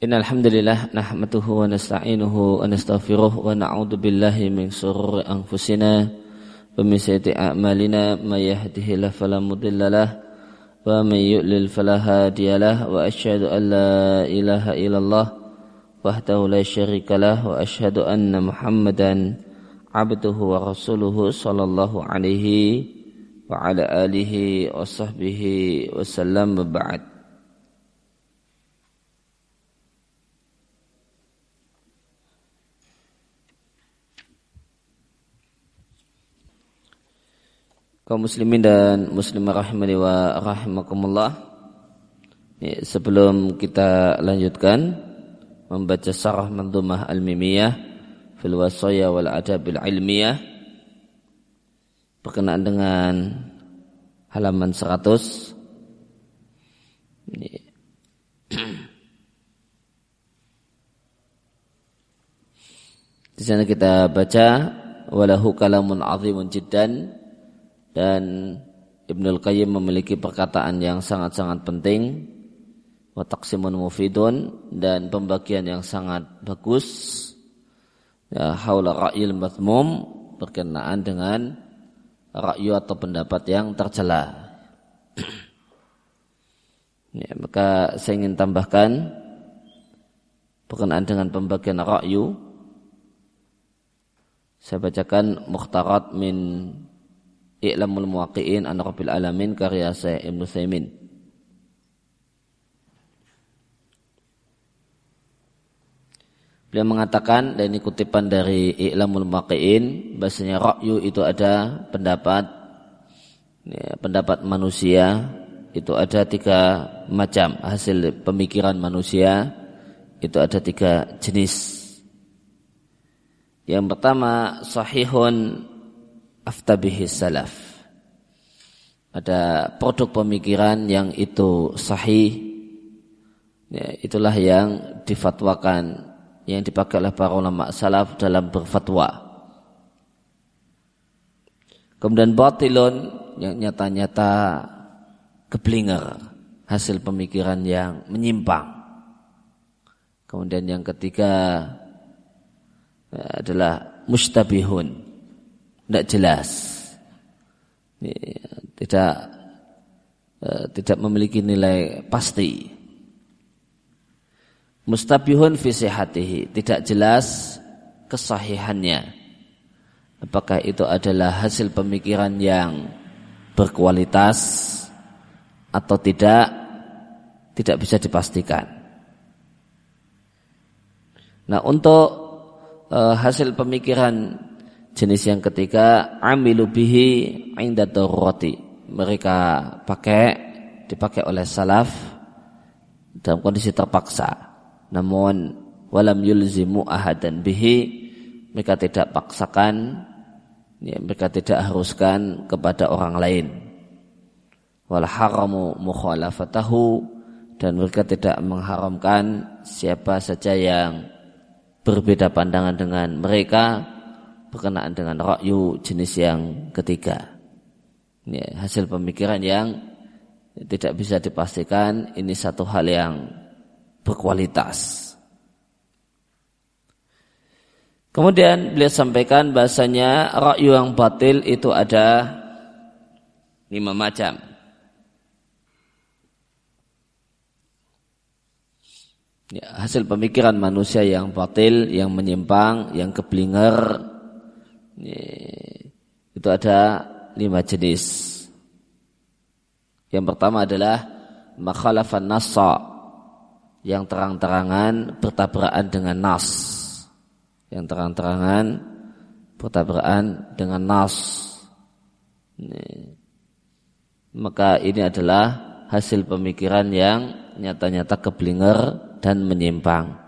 Innal hamdalillah nahmaduhu wa nasta'inuhu wa nastaghfiruh wa na'udzu billahi min shururi anfusina wa min sayyiati a'malina may yahdihillahu fala mudilla lahu wa may yudlil fala hadiya lahu wa asyhadu an la ilaha illallah wahdahu la syarika lahu wa asyhadu anna Muhammadan abduhu wa rasuluhu sallallahu alaihi wa ala alihi wa sahbihi wa sallam wa ba'd. Kaum muslimin dan muslimah rahimani wa rahimakumullah. Sebelum kita lanjutkan membaca syarah Mandhumah Al-Mimiyah fil Wasaya wal Adabil Ilmiyah berkenaan dengan halaman 100. Di sana kita baca walahu kalamun azimun jiddan, dan Ibnul Qayyim memiliki perkataan yang sangat-sangat penting, wa taqsimun mufidun, dan pembagian yang sangat bagus, ya, haula ra'yil mathmum, berkenaan dengan ra'yu atau pendapat yang tercela. Ya, maka saya ingin tambahkan berkenaan dengan pembagian ra'yu. Saya bacakan mukhtarat min I'lamul Muwaqqi'in an Rabbil Alamin karya Syekh Ibnu Utsaimin. Beliau mengatakan, dan ini kutipan dari I'lamul Muwaqqi'in, bahasanya ra'yu itu ada pendapat, ya, pendapat manusia itu ada 3 macam. Hasil pemikiran manusia itu ada 3 jenis. Yang pertama, sahihun aftabihi salaf. Ada produk pemikiran yang itu sahih, ya, itulah yang difatwakan, yang dipakai oleh para ulama salaf dalam berfatwa. Kemudian batilun, yang nyata-nyata keblinger, hasil pemikiran yang menyimpang. Kemudian yang ketiga adalah mustabihun, tidak jelas, tidak memiliki nilai pasti. Mustabihun fi sihhatihi, tidak jelas kesahihannya. Apakah itu adalah hasil pemikiran yang berkualitas atau tidak bisa dipastikan. Nah, untuk hasil pemikiran jenis yang ketiga, amilu bihi inda darurati. Mereka dipakai oleh salaf dalam kondisi terpaksa. Namun walam yulzimu ahadan bihi, mereka tidak paksakan, ya, mereka tidak haruskan kepada orang lain. Wal haramu mukhalafatahu, dan mereka tidak mengharamkan siapa saja yang berbeda pandangan dengan mereka berkenaan dengan ra'yu jenis yang ketiga. Ya, hasil pemikiran yang tidak bisa dipastikan, ini satu hal yang berkualitas. Kemudian beliau sampaikan bahasanya ra'yu yang batil itu ada 5 macam. Ya, hasil pemikiran manusia yang batil, yang menyimpang, yang keblinger, itu ada 5 jenis. Yang pertama adalah makhalafan nassa, yang terang-terangan bertabrakan dengan nas, yang terang-terangan bertabrakan dengan nas. Maka ini adalah hasil pemikiran yang nyata-nyata keblinger dan menyimpang.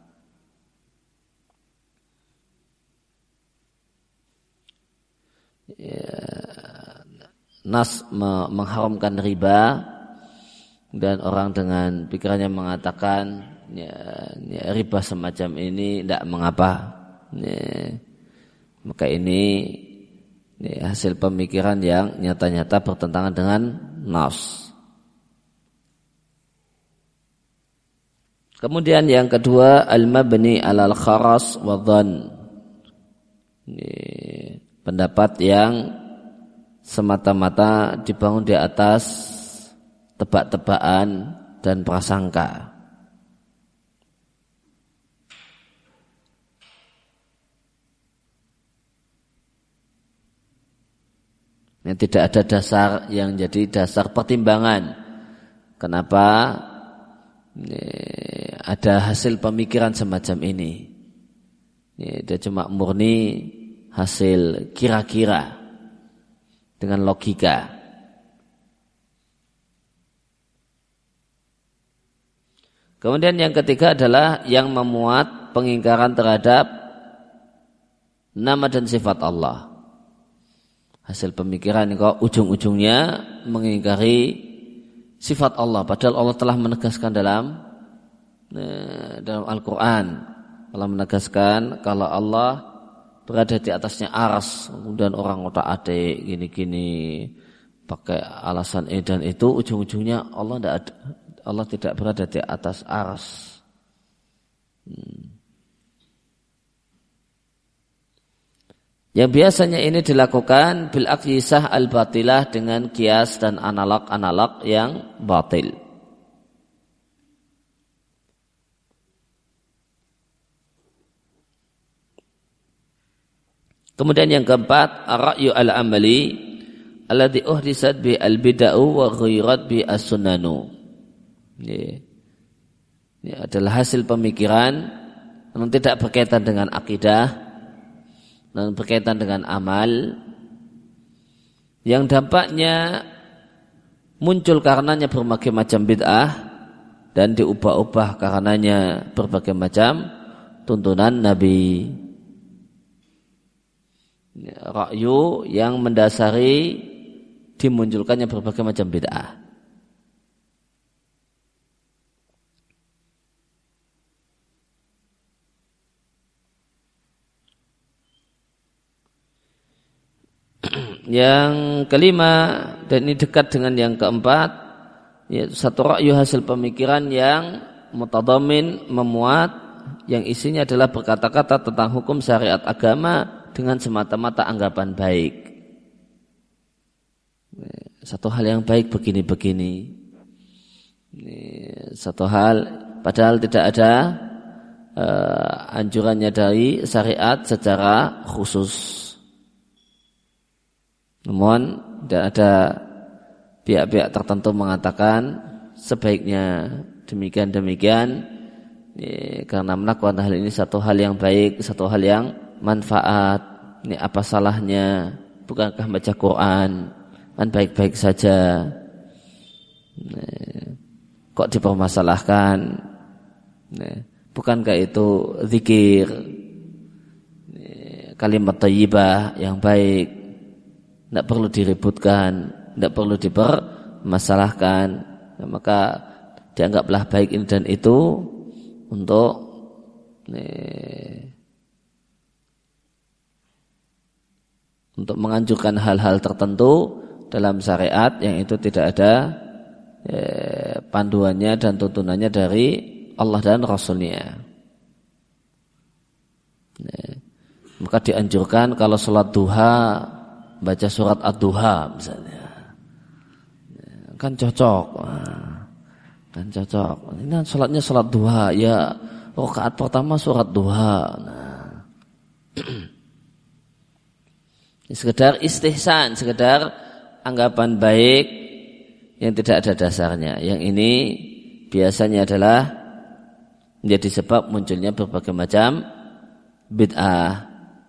Nas mengharamkan riba, dan orang dengan pikirannya mengatakan riba semacam ini tidak mengapa. Maka ini hasil pemikiran yang nyata-nyata bertentangan dengan nas. Kemudian yang kedua al-mabni 'alal kharas wa dhann. Pendapat yang semata-mata dibangun di atas tebak-tebakan dan prasangka. Yang tidak ada dasar yang jadi dasar pertimbangan. Kenapa ada hasil pemikiran semacam ini? Dia cuma murni hasil kira-kira dengan logika. Kemudian yang ketiga adalah yang memuat pengingkaran terhadap nama dan sifat Allah. Hasil pemikiran kok ujung-ujungnya mengingkari sifat Allah, padahal Allah telah menegaskan dalam Al-Quran, telah menegaskan kalau Allah berada di atasnya arsy. Kemudian orang otak-atik gini-gini pakai alasan ini dan itu, ujung-ujungnya Allah tidak berada di atas arsy. Yang biasanya ini dilakukan bil aqyisah al-batilah, dengan kias dan analog-analog yang batil. Kemudian yang keempat, ar-ra'yu al-amali alladhi uhdisat bi al-bid'u wa ghirat bi as-sunanu. Ini adalah hasil pemikiran yang tidak berkaitan dengan akidah dan berkaitan dengan amal, yang dampaknya muncul karenanya berbagai macam bid'ah dan diubah-ubah karenanya berbagai macam tuntunan Nabi. Ra'yu yang mendasari dimunculkannya berbagai macam bid'ah. Yang kelima, dan ini dekat dengan yang keempat, yaitu satu ra'yu hasil pemikiran yang mutadhamin, memuat, yang isinya adalah berkata-kata tentang hukum syariat agama dengan semata-mata anggapan baik. Satu hal yang baik begini-begini. Satu hal padahal tidak ada anjurannya dari syariat secara khusus. Namun tidak ada pihak-pihak tertentu mengatakan sebaiknya demikian-demikian, karena melakukan hal ini satu hal yang baik, satu hal yang manfaat. Ini apa salahnya? Bukankah baca Quran kan baik-baik saja? Kok dipermasalahkan? Bukankah itu zikir, kalimat thayyibah yang baik? Tidak perlu diributkan, tidak perlu dipermasalahkan. Maka dianggaplah baik ini dan itu untuk menganjurkan hal-hal tertentu dalam syariat yang itu tidak ada panduannya dan tuntunannya dari Allah dan Rasulnya. Maka dianjurkan kalau sholat duha baca surat ad-duha misalnya, kan cocok. Ini kan sholatnya sholat duha, ya rakaat pertama surat duha. Sekedar istihsan, sekedar anggapan baik yang tidak ada dasarnya. Yang ini biasanya adalah menjadi sebab munculnya berbagai macam bid'ah.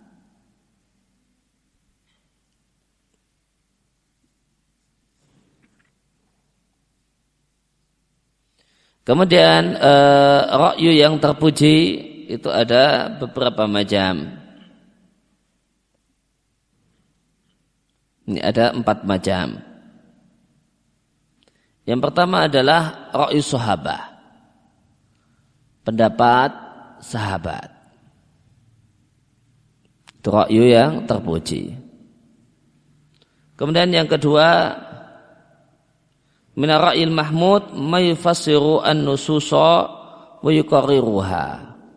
Kemudian ra'yu yang terpuji itu ada beberapa macam. Ini ada 4 macam. Yang pertama adalah ra'yu sahabah, pendapat sahabat. Itu ra'yu yang terpuji. Kemudian yang kedua, min ar-ra'yil mahmud ma yufassiru an-nususa wa yuqarriruha.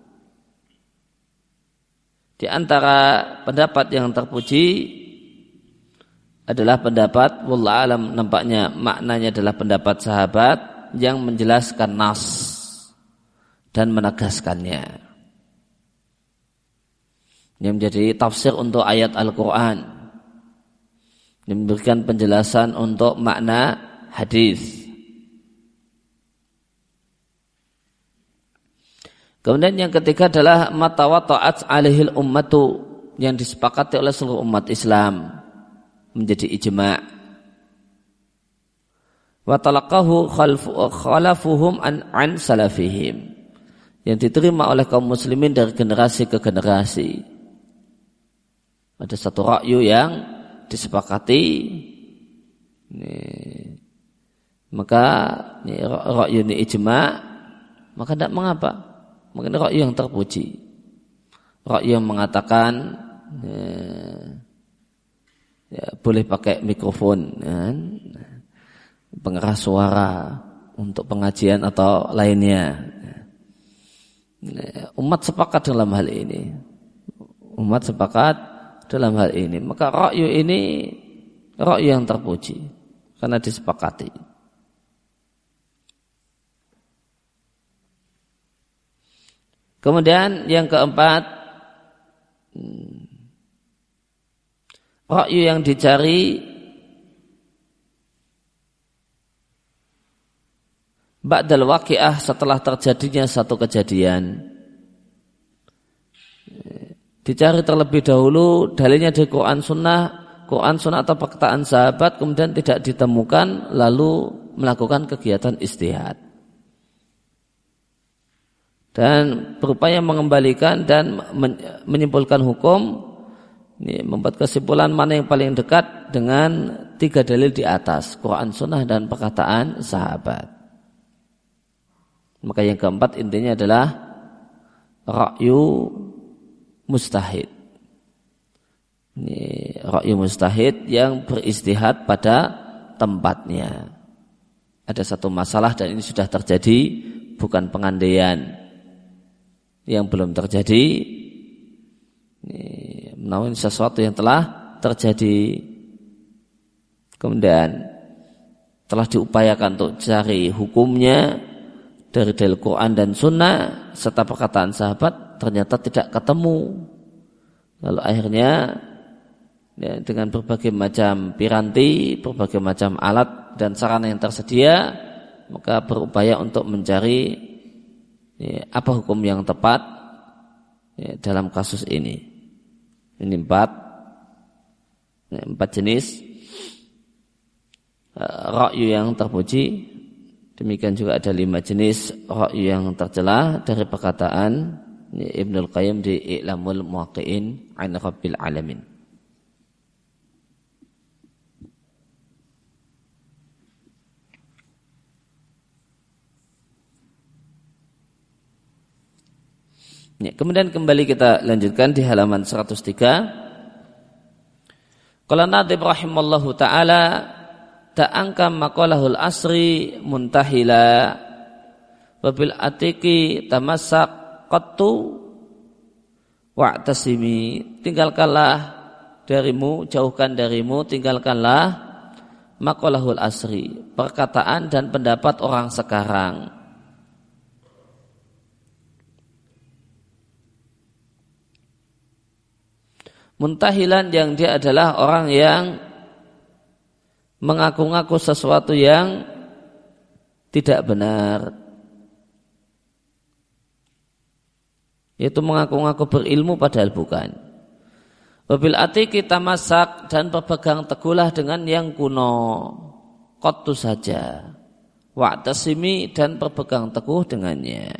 Di antara pendapat yang terpuji adalah pendapat wallahu alam, nampaknya maknanya adalah pendapat sahabat yang menjelaskan nas dan menegaskannya. Yang menjadi tafsir untuk ayat Al-Quran, yang memberikan penjelasan untuk makna hadis. Kemudian yang ketiga adalah matawata'at alaihil ummatu, yang disepakati oleh seluruh umat Islam menjadi ijma'. Wa talaqahu khalafuhum an salafihim, yang diterima oleh kaum muslimin dari generasi ke generasi. Ada satu ra'yu yang disepakati, maka ra'yu ini ijma', maka tidak mengapa. Mungkin ra'yu yang terpuji, ra'yu yang mengatakan boleh pakai mikrofon, pengeras suara untuk pengajian atau lainnya. Umat sepakat dalam hal ini. Umat sepakat dalam hal ini. Maka ra'yu ini ra'yu yang terpuji karena disepakati. Kemudian yang keempat, ra'yu yang dicari ba'dal waqi'ah, setelah terjadinya satu kejadian. Dicari terlebih dahulu dalilnya dari Quran Sunnah atau perkataan sahabat, kemudian tidak ditemukan, lalu melakukan kegiatan ijtihad dan berupaya mengembalikan dan menyimpulkan hukum. Ini membuat kesimpulan mana yang paling dekat dengan tiga dalil di atas, Quran, Sunnah, dan perkataan sahabat. Maka yang keempat intinya adalah ra'yu mustahid. Ini ra'yu mustahid yang beristihad pada tempatnya. Ada satu masalah dan ini sudah terjadi, bukan pengandaian yang belum terjadi, namun sesuatu yang telah terjadi, kemudian telah diupayakan untuk cari hukumnya dari dalil Quran dan Sunnah serta perkataan sahabat, ternyata tidak ketemu. Lalu akhirnya dengan berbagai macam piranti, berbagai macam alat dan sarana yang tersedia, maka berupaya untuk mencari apa hukum yang tepat dalam kasus ini. Ini empat jenis ra'yu yang terpuji. Demikian juga ada 5 jenis ra'yu yang tercela dari perkataan Ibnul Qayyim di I'lamul Muwaqqi'in 'an Rabbil Alamin. Ya, kemudian kembali kita lanjutkan di halaman 103. Qala Nadhim rahimallahu ta'ala ta'angka maqalahul asri muntahila wabil atiki tamassak qattu wa'tasimi, tinggalkanlah darimu, jauhkan darimu, tinggalkanlah maqalahul asri, perkataan dan pendapat orang sekarang. Muntahilan, yang dia adalah orang yang mengaku-ngaku sesuatu yang tidak benar, yaitu mengaku-ngaku berilmu padahal bukan. Wabil atiqi tamasak, dan berpegang teguhlah dengan yang kuno, qattu saja. Wa'tasimi, dan berpegang teguh dengannya.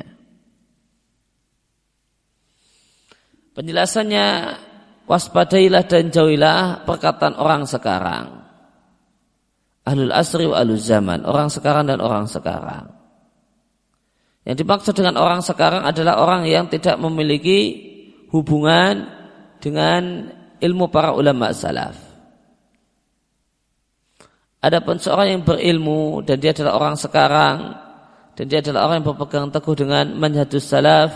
Penjelasannya, waspadailah dan jauhilah perkataan orang sekarang. Ahlul asri wa ahlul zaman, orang sekarang dan orang sekarang. Yang dimaksud dengan orang sekarang adalah orang yang tidak memiliki hubungan dengan ilmu para ulama salaf. Adapun seorang yang berilmu dan dia adalah orang sekarang dan dia adalah orang yang berpegang teguh dengan manhajus salaf,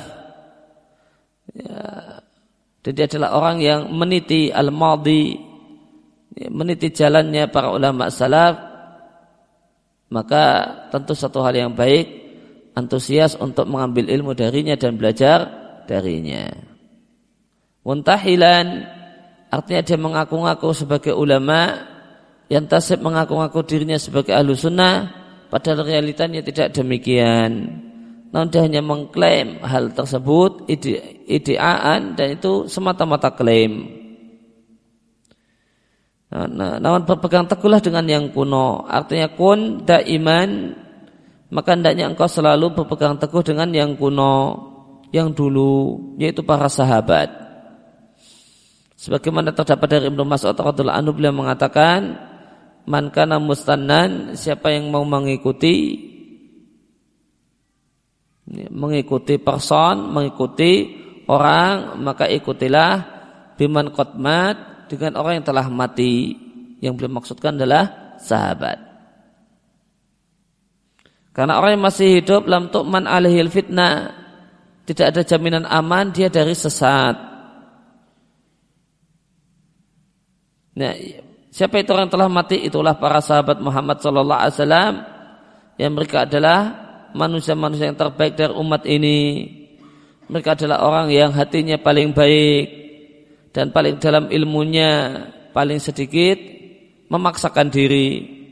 ya, dan dia adalah orang yang meniti al-madhi, meniti jalannya para ulama salaf, maka tentu satu hal yang baik, antusias untuk mengambil ilmu darinya dan belajar darinya. Muntahilan artinya dia mengaku-ngaku sebagai ulama, yang tasib mengaku-ngaku dirinya sebagai ahlu sunnah, padahal realitanya tidak demikian. Namun dia hanya mengklaim hal tersebut ideaan, dan itu semata-mata klaim. Namun berpegang teguhlah dengan yang kuno. Artinya kun daiman, maka hendaknya engkau selalu berpegang teguh dengan yang kuno, yang dulu, yaitu para sahabat. Sebagaimana terdapat dari Ibnu Mas'ud radhiyallahu anhu, beliau mengatakan, man kana mustannan, siapa yang mau mengikuti person, mengikuti orang, maka ikutilah biman qad mat, dengan orang yang telah mati. Yang beliau maksudkan adalah sahabat. Karena orang yang masih hidup, lam tu'man alaihil fitnah, tidak ada jaminan aman dia dari sesat. Nah, siapa itu orang yang telah mati? Itulah para sahabat Muhammad sallallahu alaihi wasallam, yang mereka adalah manusia-manusia yang terbaik dari umat ini. Mereka adalah orang yang hatinya paling baik dan paling dalam ilmunya, paling sedikit memaksakan diri.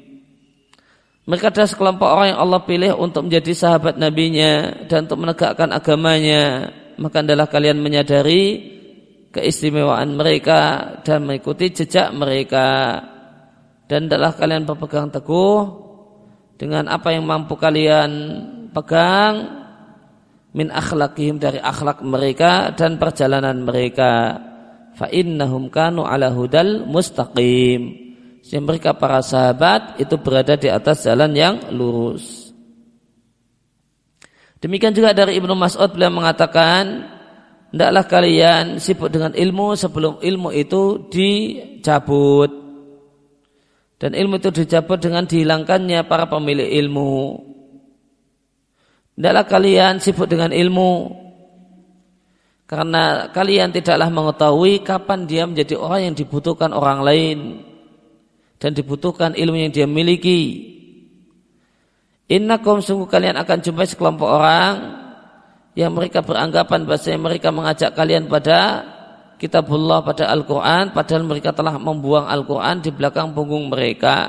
Mereka adalah sekelompok orang yang Allah pilih untuk menjadi sahabat nabinya dan untuk menegakkan agamanya. Maka adalah kalian menyadari keistimewaan mereka dan mengikuti jejak mereka, dan adalah kalian berpegang teguh dengan apa yang mampu kalian pegang min akhlaqihim, dari akhlak mereka dan perjalanan mereka. Fa innahum kanu ala hudal mustaqim, sehingga mereka para sahabat itu berada di atas jalan yang lurus. Demikian juga dari Ibnu Mas'ud, beliau mengatakan, hendaklah kalian sibuk dengan ilmu sebelum ilmu itu dicabut. Dan ilmu itu dicabut dengan dihilangkannya para pemilik ilmu. Hendaklah kalian sibuk dengan ilmu, karena kalian tidaklah mengetahui kapan dia menjadi orang yang dibutuhkan orang lain dan dibutuhkan ilmu yang dia miliki. Innakum, sungguh kalian akan jumpai sekelompok orang yang mereka beranggapan bahasanya mereka mengajak kalian pada kitabullah, pada Al-Quran, padahal mereka telah membuang Al-Quran di belakang punggung mereka.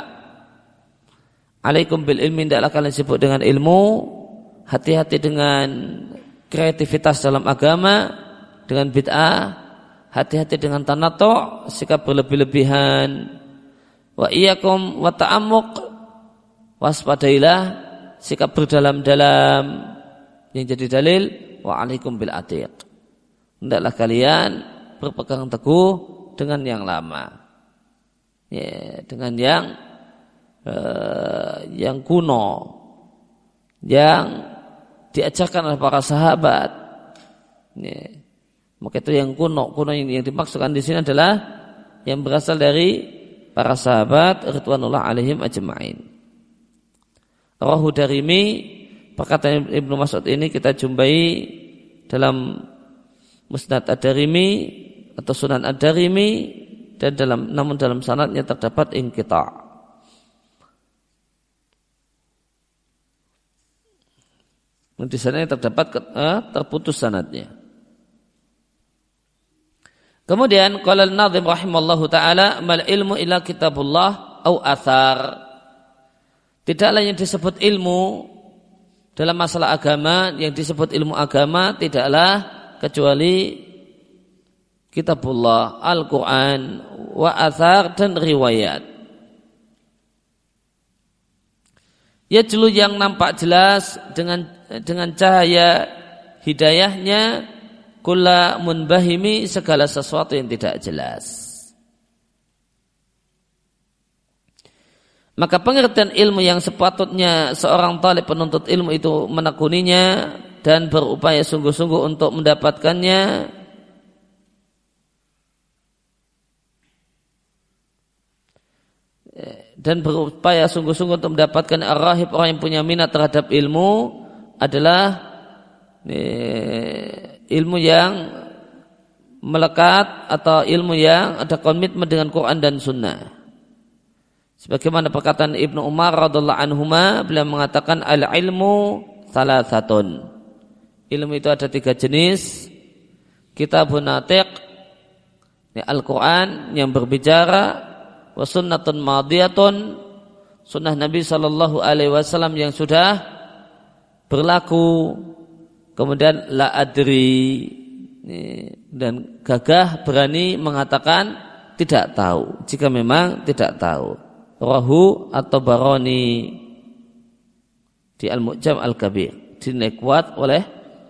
Alaikum bil ilmi, hendaklah kalian sibuk dengan ilmu. Hati-hati dengan kreativitas dalam agama, dengan bid'ah. Hati-hati dengan tanattu', sikap berlebih-lebihan. Wa iyyakum wa ta'ammuq, waspadailah sikap berdalam-dalam. Yang jadi dalil, wa alaikum bil atiq, hendaklah kalian berpegang teguh dengan yang lama, ya, dengan yang kuno, yang diajarkan oleh para sahabat. Ya. Maka itu yang kuno yang dimaksudkan di sini adalah yang berasal dari para sahabat ridwanullah alaihim ajma'in. Rawahu Darimi, perkataan Ibnu Mas'ud ini kita jumpai dalam Musnad Ad-Darimi atau Sunan Ad-Darimi, dan namun dalam sanadnya terdapat inqita'. Di sana terdapat terputus sanadnya. Kemudian qala an-Nadhim rahimallahu taala, mal ilmu illa kitabullah au athar. Tidaklah yang disebut ilmu dalam masalah agama, yang disebut ilmu agama tidaklah kecuali kitabullah, Al-Quran, wa athar, dan riwayat. Yajlu, yang nampak jelas dengan cahaya hidayahnya, kulla munbahimi, segala sesuatu yang tidak jelas. Maka pengertian ilmu yang sepatutnya seorang talib penuntut ilmu itu menekuninya dan berupaya sungguh-sungguh untuk mendapatkannya, untuk mendapatkan ar-rahib, orang yang punya minat terhadap ilmu, adalah ilmu yang melekat atau ilmu yang ada komitmen dengan Quran dan Sunnah. Sebagaimana perkataan Ibnu Umar radhiallahu anhuma, beliau mengatakan al-ilmu salasatun. Ilmu itu ada 3 jenis. Kitabun natiq, Al-Quran yang berbicara, wa sunnatun madiyatun, sunnah Nabi sallallahu alaihi wasallam yang sudah berlaku. Kemudian la adri, dan gagah berani mengatakan tidak tahu jika memang tidak tahu. Rahu atau Baroni di Al-Mu'jam Al-Kabir dinilai kuat oleh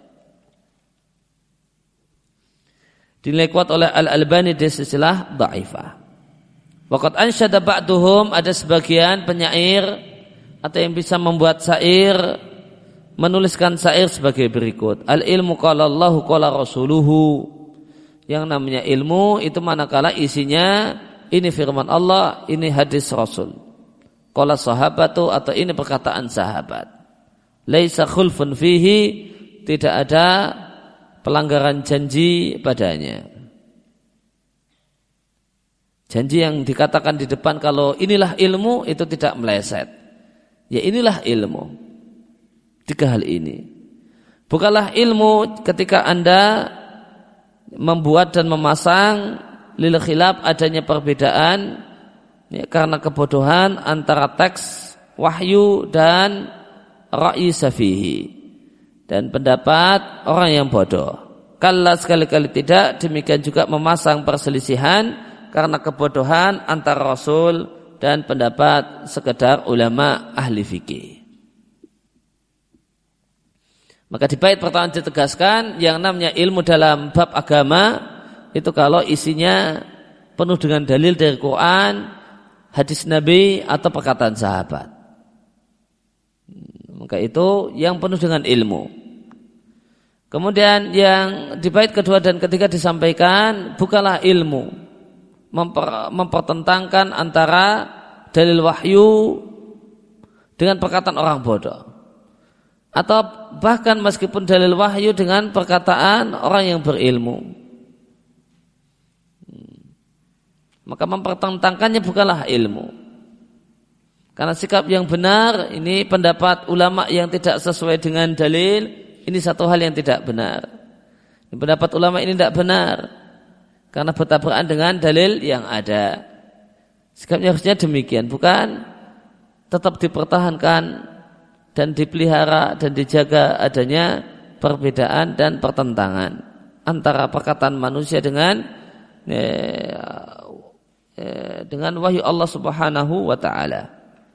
Al-Albani di silsilah dhaifah. Waqad ansyada ba'duhum, ada sebagian penyair atau yang bisa membuat syair, menuliskan syair sebagai berikut. Al-ilmu qala Allahu qala rasuluhu. Yang namanya ilmu itu manakala isinya ini firman Allah, ini hadis Rasul. Qala sahabatu, atau ini perkataan sahabat. Laisa khulfun fihi, tidak ada pelanggaran janji padanya. Janji yang dikatakan di depan kalau inilah ilmu itu tidak meleset. Ya inilah ilmu. 3 hal ini. Bukanlah ilmu ketika Anda membuat dan memasang lil khilaf, adanya perbedaan karena kebodohan antara teks wahyu dan ra'yi safihi, dan pendapat orang yang bodoh. Kalla, sekali-kali tidak. Demikian juga memasang perselisihan karena kebodohan antara Rasul dan pendapat sekedar ulama ahli fikih. Maka di bait pertama ditegaskan yang namanya ilmu dalam bab agama itu kalau isinya penuh dengan dalil dari Quran, hadis Nabi atau perkataan sahabat. Maka itu yang penuh dengan ilmu. Kemudian yang di bait kedua dan ketiga disampaikan bukanlah ilmu mempertentangkan antara dalil wahyu dengan perkataan orang bodoh, atau bahkan meskipun dalil wahyu dengan perkataan orang yang berilmu. Maka mempertentangkannya bukanlah ilmu. Karena sikap yang benar, ini pendapat ulama yang tidak sesuai dengan dalil, ini satu hal yang tidak benar. Pendapat ulama ini tidak benar karena bertabrakan dengan dalil yang ada. Sikapnya harusnya demikian, bukan tetap dipertahankan dan dipelihara dan dijaga adanya perbedaan dan pertentangan antara perkataan manusia dengan wahyu Allah Subhanahu wa ta'ala.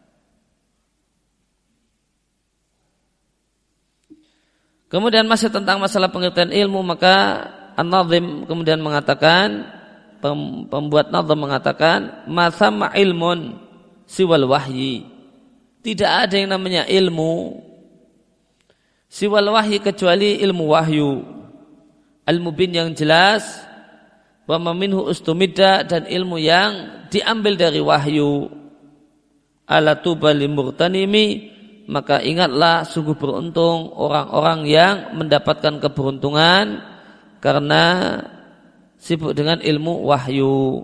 Kemudian masih tentang masalah pengertian ilmu, maka An-Nazim kemudian mengatakan, pembuat Nazim mengatakan, ma thamma ilmun siwal wahyi. Tidak ada yang namanya ilmu siwal wahyi kecuali ilmu wahyu. Al-mubin yang jelas, wa minhu ustumidda, dan ilmu yang diambil dari wahyu. Ala tuba limurtanimi, maka ingatlah sungguh beruntung orang-orang yang mendapatkan keberuntungan karena sibuk dengan ilmu wahyu.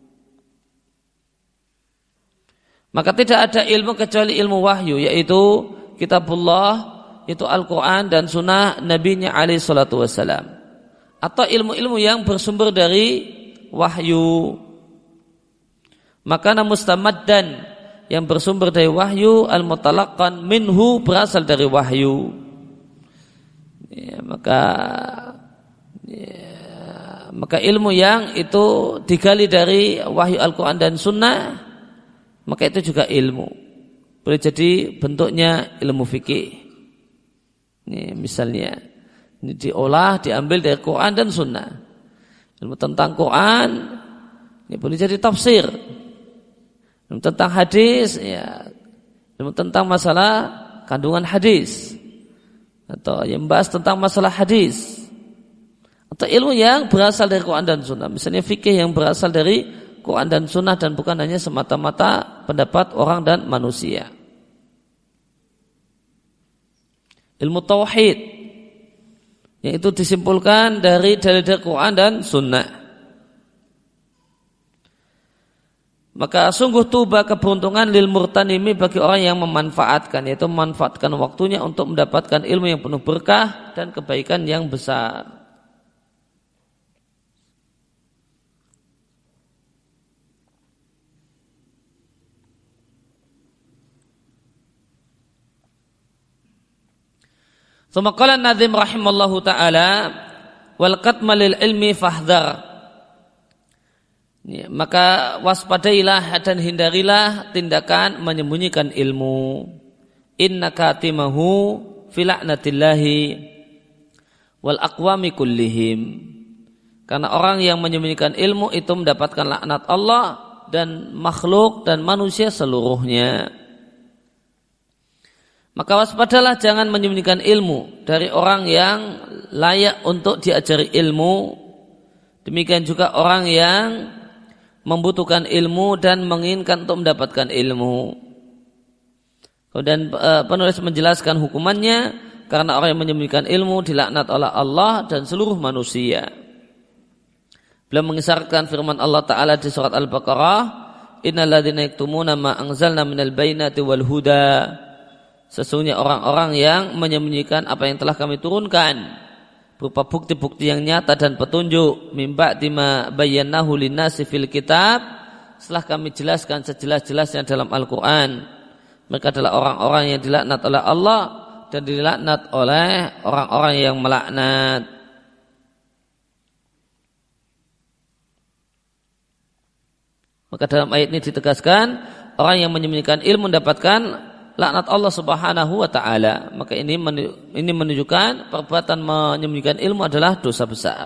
Maka tidak ada ilmu kecuali ilmu wahyu, yaitu kitabullah, itu Al-Quran dan sunnah Nabi-Nya alaihi salatu wassalam, atau ilmu-ilmu yang bersumber dari wahyu. Maka mustamaddan, yang bersumber dari wahyu, al-mutalaqqan minhu, berasal dari wahyu. Maka ilmu yang itu digali dari wahyu Al-Quran dan sunnah, maka itu juga ilmu. Boleh jadi bentuknya ilmu fikih. Ini misalnya, ini diolah, diambil dari Quran dan sunnah. Ilmu tentang Quran, ini boleh jadi tafsir. Ilmu tentang hadis, ya, ilmu tentang masalah kandungan hadis, atau yang membahas tentang masalah hadis, atau ilmu yang berasal dari Quran dan sunnah. Misalnya fikih yang berasal dari Quran dan sunnah dan bukan hanya semata-mata pendapat orang dan manusia. ilmu tauhid, yaitu disimpulkan dari dalil Quran dan Sunnah. Maka sungguh tuba keberuntungan lil murtanimi bagi orang yang memanfaatkan, yaitu memanfaatkan waktunya untuk mendapatkan ilmu yang penuh berkah dan kebaikan yang besar. Tsumma qala an-Nadzim rahimallahu ta'ala wal qatma lil ilmi fahdhar. Maka waspadailah dan hindarilah tindakan menyembunyikan ilmu. Inna katimahu fi la'natillahi wal aqwami kullihim. Karena orang yang menyembunyikan ilmu itu mendapatkan laknat Allah dan makhluk dan manusia seluruhnya. Maka waspadalah jangan menyembunyikan ilmu dari orang yang layak untuk diajari ilmu. Demikian juga orang yang membutuhkan ilmu dan menginginkan untuk mendapatkan ilmu. Kemudian penulis menjelaskan hukumannya, karena orang yang menyembunyikan ilmu dilaknat oleh Allah dan seluruh manusia. Beliau mengisarkan firman Allah Ta'ala di surat Al-Baqarah, innal ladzina yaktumuna ma anzalna minal bayyinati wal huda. Sesungguhnya orang-orang yang menyembunyikan apa yang telah kami turunkan berupa bukti-bukti yang nyata dan petunjuk mimba dima bayyanahu linnasi fil kitab, setelah kami jelaskan sejelas-jelasnya dalam Al-Quran. Mereka adalah orang-orang yang dilaknat oleh Allah dan dilaknat oleh orang-orang yang melaknat. Maka dalam ayat ini ditegaskan orang yang menyembunyikan ilmu mendapatkan laknat Allah Subhanahu wa ta'ala. Maka ini menunjukkan perbuatan menyembunyikan ilmu adalah dosa besar.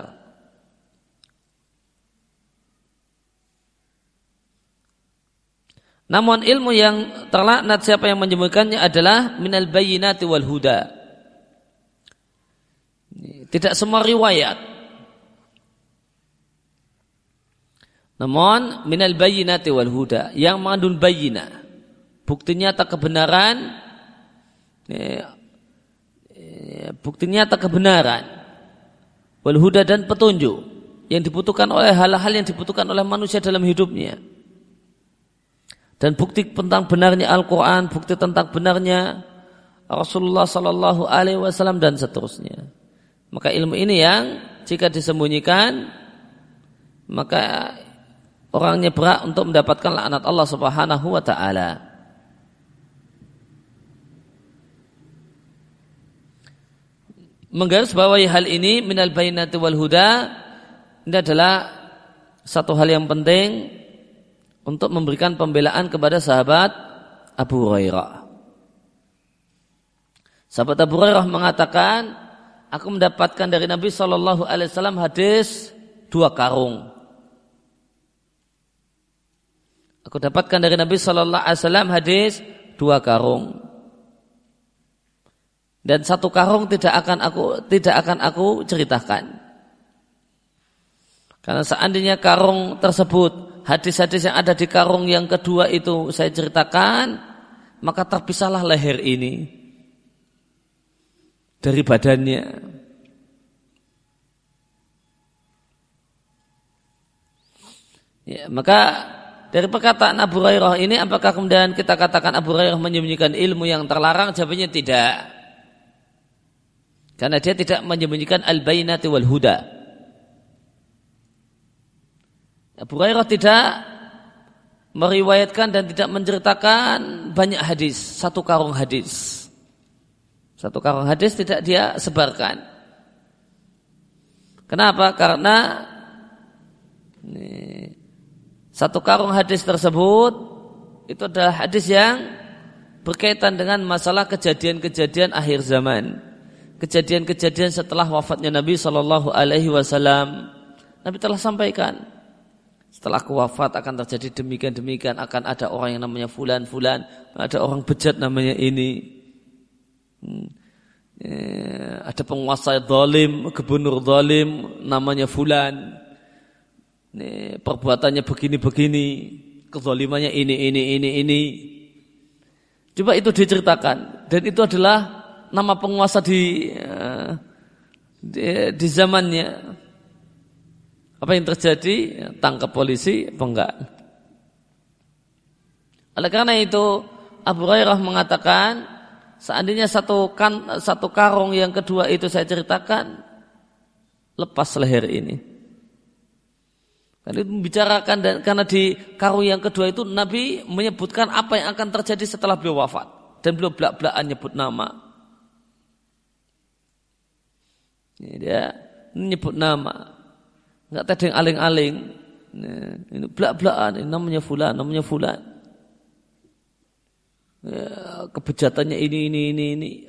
Namun ilmu yang terlaknat siapa yang menyembunyikannya adalah minal bayyinati wal huda. Tidak semua riwayat. Namun minal bayyinati wal huda yang mengandung bayyinah, bukti nyata kebenaran, wal huda dan petunjuk yang dibutuhkan oleh hal-hal yang dibutuhkan oleh manusia dalam hidupnya, dan bukti tentang benarnya Al-Quran, bukti tentang benarnya Rasulullah Sallallahu Alaihi Wasallam dan seterusnya. Maka ilmu ini yang jika disembunyikan, maka orangnya berhak untuk mendapatkan laknat Allah Subhanahu wa ta'ala. Menggarisbawahi hal ini minal bayyinati wal huda, ini adalah satu hal yang penting untuk memberikan pembelaan kepada sahabat Abu Hurairah. Sahabat Abu Hurairah mengatakan, aku mendapatkan dari Nabi SAW hadis 2 karung. Aku dapatkan dari Nabi SAW hadis 2 karung. Dan 1 karung tidak akan aku ceritakan. Karena seandainya karung tersebut, hadis-hadis yang ada di karung yang kedua itu saya ceritakan, maka terpisahlah leher ini dari badannya. Ya, maka dari perkataan Abu Hurairah ini, apakah kemudian kita katakan Abu Hurairah menyembunyikan ilmu yang terlarang? Jawabannya tidak. Karena dia tidak menyembunyikan al-bayyinati wal huda. Abu Hurairah tidak meriwayatkan dan tidak menceritakan banyak hadis, 1 karung hadis. 1 karung hadis tidak dia sebarkan. Kenapa? Karena 1 karung hadis tersebut itu adalah hadis yang berkaitan dengan masalah kejadian-kejadian akhir zaman, kejadian-kejadian setelah wafatnya Nabi Sallallahu Alaihi Wasallam. Nabi telah sampaikan, setelah aku wafat akan terjadi demikian-demikian, akan ada orang yang namanya fulan-fulan, ada orang bejat namanya ini, ada penguasa zalim, gubernur zalim namanya fulan, perbuatannya begini-begini, kezalimannya ini. Coba itu diceritakan, dan itu adalah nama penguasa di zamannya. Apa yang terjadi? Tangkap polisi, apa enggak? Oleh karena itu Abu Hurairah mengatakan, seandainya satu karung yang kedua itu saya ceritakan, lepas leher ini. Karena itu membicarakan, dan karena di karung yang kedua itu Nabi menyebutkan apa yang akan terjadi setelah beliau wafat, dan beliau belak-belakan nyebut nama. Ini dia nyebut nama, nggak tedeng aling-aling. Ini belak-belakan, ini namanya fulan. Ya, kebejatannya ini.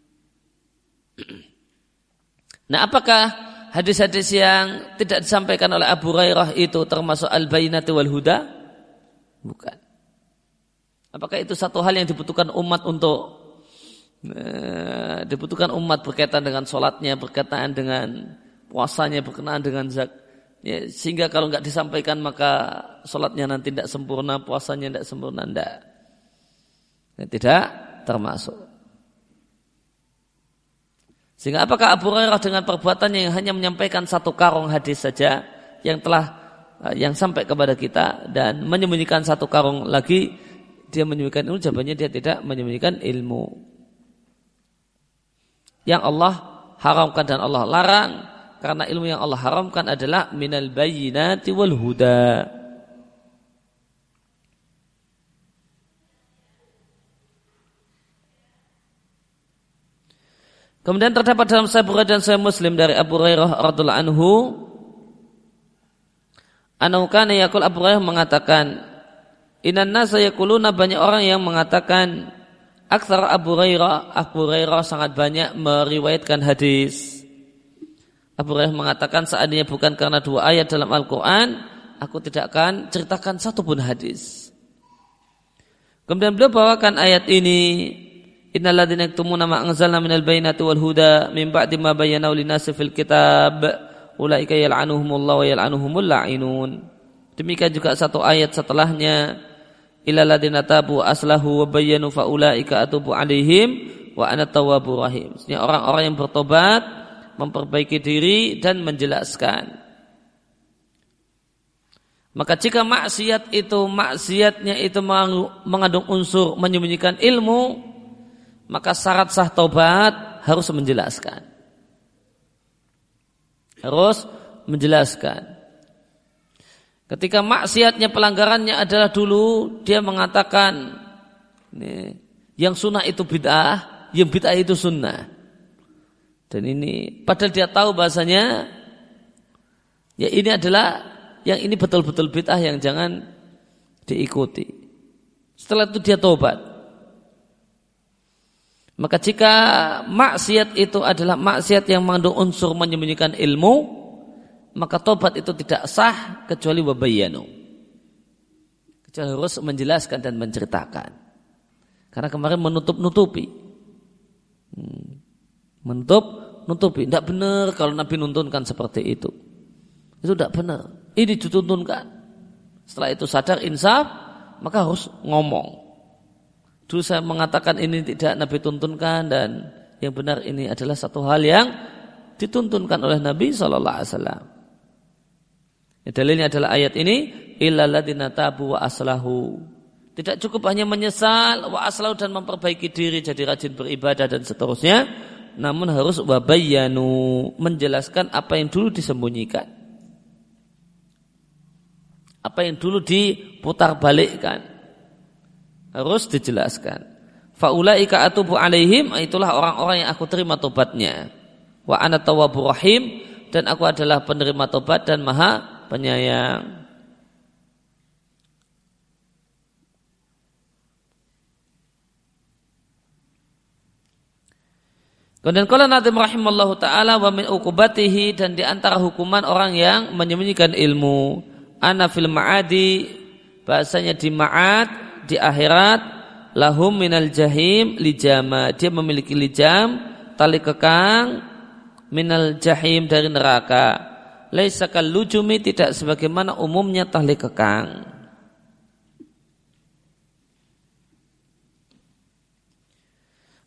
Nah, apakah hadis-hadis yang tidak disampaikan oleh Abu Hurairah itu termasuk al-bayyinati wal huda? Bukan. Apakah itu satu hal yang dibutuhkan umat dibutuhkan umat berkaitan dengan sholatnya, berkaitan dengan puasanya, berkenaan dengan ya, sehingga kalau nggak disampaikan maka sholatnya nanti tidak sempurna, puasanya tidak sempurna, tidak termasuk. Sehingga apakah Abu Hurairah dengan perbuatannya yang hanya menyampaikan satu karung hadis saja yang sampai kepada kita dan menyembunyikan satu karung lagi, dia menyembunyikan ilmu? Jawabannya dia tidak menyembunyikan ilmu. Yang Allah haramkan dan Allah larang, karena ilmu yang Allah haramkan adalah minal bayyinati wal huda. Kemudian terdapat dalam Sahih Bukhari dan Sahih Muslim dari Abu Hurairah radhiyallahu anhu, kana yaqul, Abu Hurairah mengatakan, innan nasa yaquluna, banyak orang yang mengatakan, aktsar Abu Hurairah sangat banyak meriwayatkan hadis. Abu Hurairah mengatakan, seandainya bukan karena dua ayat dalam Al-Qur'an, aku tidak akan ceritakan satu pun hadis. Kemudian beliau bawakan ayat ini, innal ladzina yaktumuna ma anzalna minal bayyinati wal huda min ba'di ma bayyanahu lin-nasi fil kitab ulaika yal'anuhumullahu wa yal'anuhumul la'inun. Demikian juga satu ayat setelahnya, illal ladzina tabu aslahu wa bayyanu fa ulaika atubu 'alaihim wa ana tawwabur rahim. Maksudnya orang-orang yang bertobat, memperbaiki diri dan menjelaskan. Maka jika maksiatnya itu mengandung unsur menyembunyikan ilmu, maka syarat sah taubat harus menjelaskan. Ketika maksiatnya, pelanggarannya adalah dulu dia mengatakan yang sunnah itu bid'ah, yang bid'ah itu sunnah. Dan ini padahal dia tahu bahasanya ya ini adalah yang ini betul-betul bid'ah yang jangan diikuti. Setelah itu dia taubat. Maka jika maksiat itu adalah maksiat yang mengandung unsur menyembunyikan ilmu, maka tobat itu tidak sah kecuali wabayanu. Kecuali harus menjelaskan dan menceritakan. Karena kemarin menutup-nutupi. Menutup-nutupi. Tidak benar kalau Nabi nuntunkan seperti itu. Itu tidak benar. Ini dituntunkan. Setelah itu sadar insaf, maka harus ngomong. Dulu saya mengatakan ini tidak Nabi tuntunkan, dan yang benar ini adalah satu hal yang dituntunkan oleh Nabi SAW. Dalilnya adalah ayat ini, illal ladzina tabu wa aslahu. Tidak cukup hanya menyesal wa aslahu dan memperbaiki diri jadi rajin beribadah dan seterusnya, namun harus wabayyanu, menjelaskan apa yang dulu disembunyikan, apa yang dulu diputar balikkan. Harus dijelaskan. Faulaika atubu alaihim, itulah orang-orang yang aku terima tobatnya. Wa ana tawwabur rahim, dan aku adalah penerima tobat dan maha penyayang. Kemudian qala Nadim rahimallahu taala wa min uqubatihi, dan di antara hukuman orang yang menyembunyikan ilmu, ana fil ma'adi, bahasanya di ma'ad, di akhirat, lahum minal jahim lijama, dia memiliki lijam, tali kekang, minal jahim, dari neraka. Laisa kal lujumi, tidak sebagaimana umumnya tali kekang.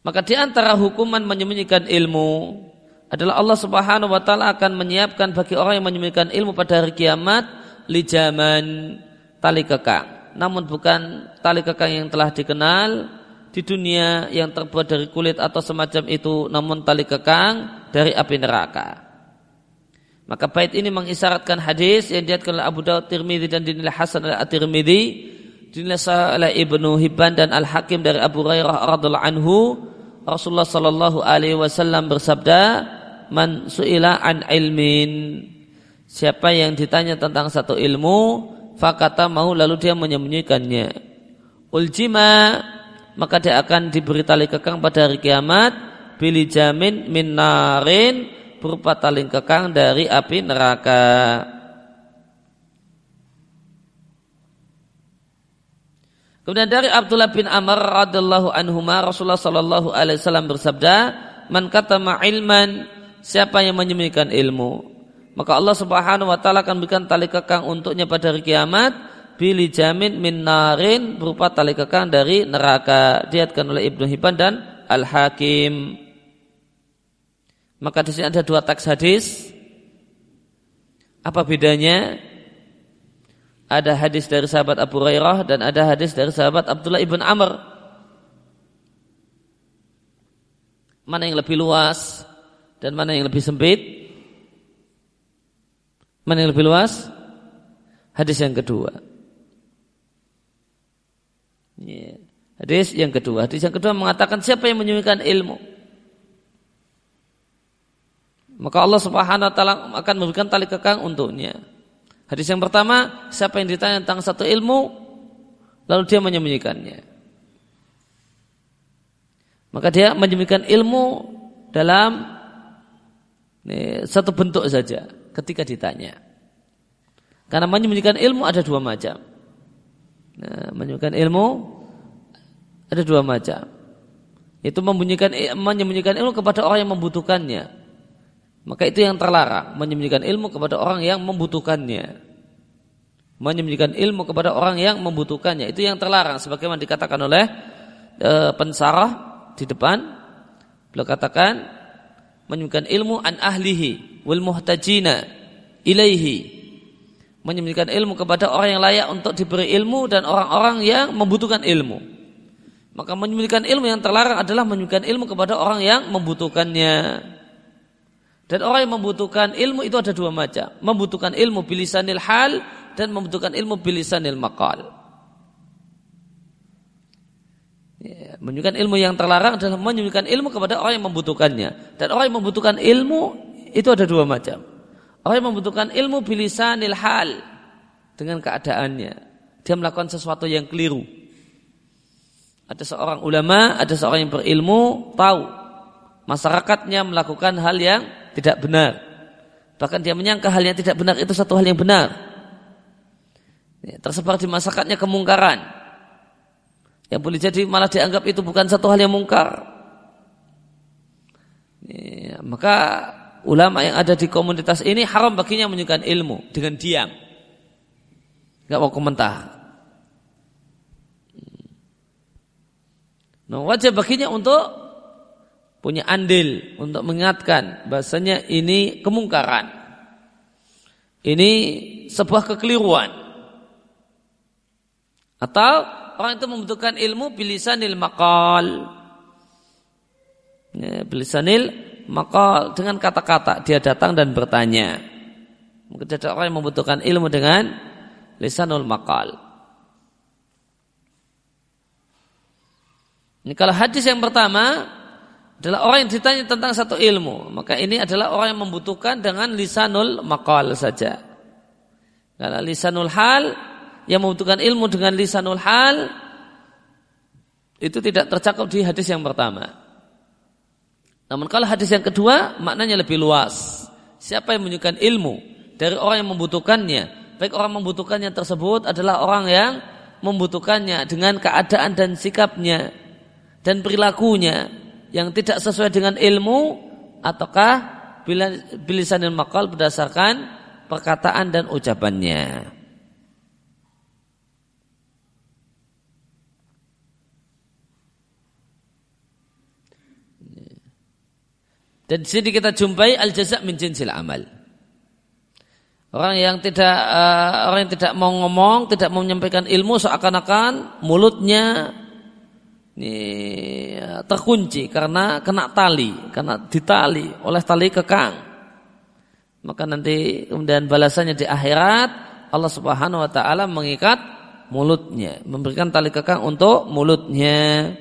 Maka di antara hukuman menyembunyikan ilmu adalah Allah Subhanahu wa taala akan menyiapkan bagi orang yang menyembunyikan ilmu pada hari kiamat lijaman, tali kekang. Namun bukan tali kekang yang telah dikenal di dunia yang terbuat dari kulit atau semacam itu, namun tali kekang dari api neraka. Maka bait ini mengisyaratkan hadis yang diriwayatkan oleh Abu Daud, Tirmidzi dan dinilai hasan oleh At-Tirmidzi, dinilai sahih oleh Ibnu Hibban dan Al-Hakim dari Abu Hurairah radhiyallahu anhu, Rasulullah sallallahu alaihi wasallam bersabda, "Man su'ila an ilmin." Siapa yang ditanya tentang satu ilmu, fakata mau lalu dia menyembunyikannya. Uljima, maka dia akan diberi tali kekang pada hari kiamat, bilijamin min narin, berupa tali kekang dari api neraka. Kemudian dari Abdullah bin Amr radhiyallahu anhuma, Rasulullah sallallahu alaihi wasallam bersabda, "Man katama ilman," siapa yang menyembunyikan ilmu, maka Allah Subhanahu wa taala akan berikan tali kekang untuknya pada hari kiamat, bili jamin min narin, berupa tali kekang dari neraka. Diriwayatkan oleh Ibnu Hibban dan Al-Hakim. Maka di sini ada dua teks hadis. Apa bedanya? Ada hadis dari sahabat Abu Hurairah dan ada hadis dari sahabat Abdullah ibn Amr. Mana yang lebih luas dan mana yang lebih sempit? Mana yang lebih luas? Hadis yang kedua. Hadis yang kedua. Hadis yang kedua mengatakan siapa yang menyembunyikan ilmu, maka Allah Subhanahu wa taala akan memberikan tali kekang untuknya. Hadis yang pertama, siapa yang ditanya tentang satu ilmu lalu dia menyembunyikannya, maka dia menyembunyikan ilmu dalam satu bentuk saja ketika ditanya. Karena menyembunyikan ilmu ada dua macam. Menyembunyikan ilmu ada dua macam. Itu menyembunyikan ilmu kepada orang yang membutuhkannya. Maka itu yang terlarang, menyembunyikan ilmu kepada orang yang membutuhkannya. Menyembunyikan ilmu kepada orang yang membutuhkannya, itu yang terlarang. Sebagaimana dikatakan oleh pensarah di depan, beliau katakan menyembunyikan ilmu an ahlihi wal muhtajina ilaihi, menyembunyikan ilmu kepada orang yang layak untuk diberi ilmu dan orang-orang yang membutuhkan ilmu. Maka menyembunyikan ilmu yang terlarang adalah menyembunyikan ilmu kepada orang yang membutuhkannya. Dan orang yang membutuhkan ilmu itu ada dua macam. Membutuhkan ilmu bilisanil hal dan membutuhkan ilmu bilisanil maqal. Menyembunyikan ilmu yang terlarang adalah menyembunyikan ilmu kepada orang yang membutuhkannya. Dan orang yang membutuhkan ilmu itu ada dua macam. Orang yang membutuhkan ilmu bilisanil hal, dengan keadaannya. Dia melakukan sesuatu yang keliru. Ada seorang ulama, ada seorang yang berilmu, tahu masyarakatnya melakukan hal yang tidak benar. Bahkan dia menyangka hal yang tidak benar itu satu hal yang benar. Tersebar di masyarakatnya kemungkaran, yang boleh jadi malah dianggap itu bukan satu hal yang mungkar. Maka ulama yang ada di komunitas ini haram baginya menyembunyikan ilmu dengan diam, nggak mau komentar. Nah, wajib baginya untuk punya andil, untuk mengingatkan bahasanya ini kemungkaran, ini sebuah kekeliruan. Atau orang itu membutuhkan ilmu bilisanil maqal, bilisanil maqal, dengan kata-kata dia datang dan bertanya. Mungkin ada orang yang membutuhkan ilmu dengan lisanul maqal. Ini kalau hadis yang pertama adalah orang yang ditanya tentang satu ilmu, maka ini adalah orang yang membutuhkan dengan lisanul maqal saja. Kalau lisanul hal, yang membutuhkan ilmu dengan lisanul hal, itu tidak tercakup di hadis yang pertama. Namun kalau hadis yang kedua, maknanya lebih luas. Siapa yang menunjukkan ilmu dari orang yang membutuhkannya, baik orang membutuhkannya tersebut adalah orang yang membutuhkannya dengan keadaan dan sikapnya dan perilakunya yang tidak sesuai dengan ilmu, ataukah bilisanil maqal berdasarkan perkataan dan ucapannya. Dan di sini kita jumpai al-jaza' min jinsil amal. Orang yang tidak mau ngomong, tidak mau menyampaikan ilmu, seakan-akan mulutnya terkunci karena kena tali, karena ditali oleh tali kekang. Maka nanti kemudian balasannya di akhirat, Allah Subhanahu wa taala mengikat mulutnya, memberikan tali kekang untuk mulutnya.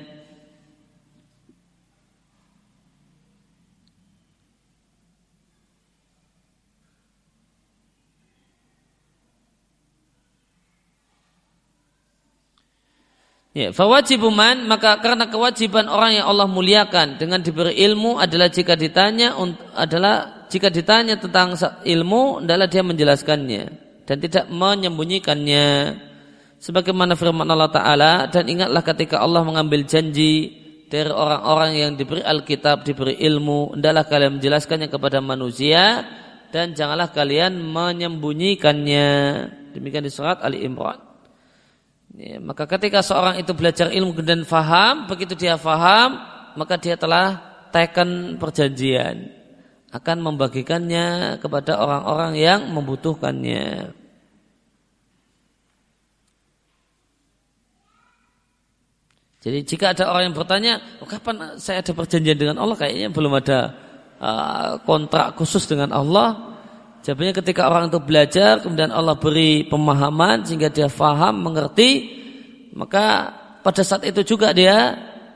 Ya, fawajibu man, maka karena kewajiban orang yang Allah muliakan dengan diberi ilmu adalah jika ditanya tentang ilmu adalah dia menjelaskannya dan tidak menyembunyikannya. Sebagaimana firman Allah Ta'ala, dan ingatlah ketika Allah mengambil janji dari orang-orang yang diberi Alkitab, diberi ilmu, hendaklah kalian menjelaskannya kepada manusia dan janganlah kalian menyembunyikannya. Demikian di surat Ali Imran. Ya, maka ketika seorang itu belajar ilmu dan faham, begitu dia faham, maka dia telah teken perjanjian akan membagikannya kepada orang-orang yang membutuhkannya. Jadi jika ada orang yang bertanya, kapan saya ada perjanjian dengan Allah? Kayaknya belum ada kontrak khusus dengan Allah. Jawabannya ketika orang itu belajar, kemudian Allah beri pemahaman sehingga dia faham, mengerti, maka pada saat itu juga dia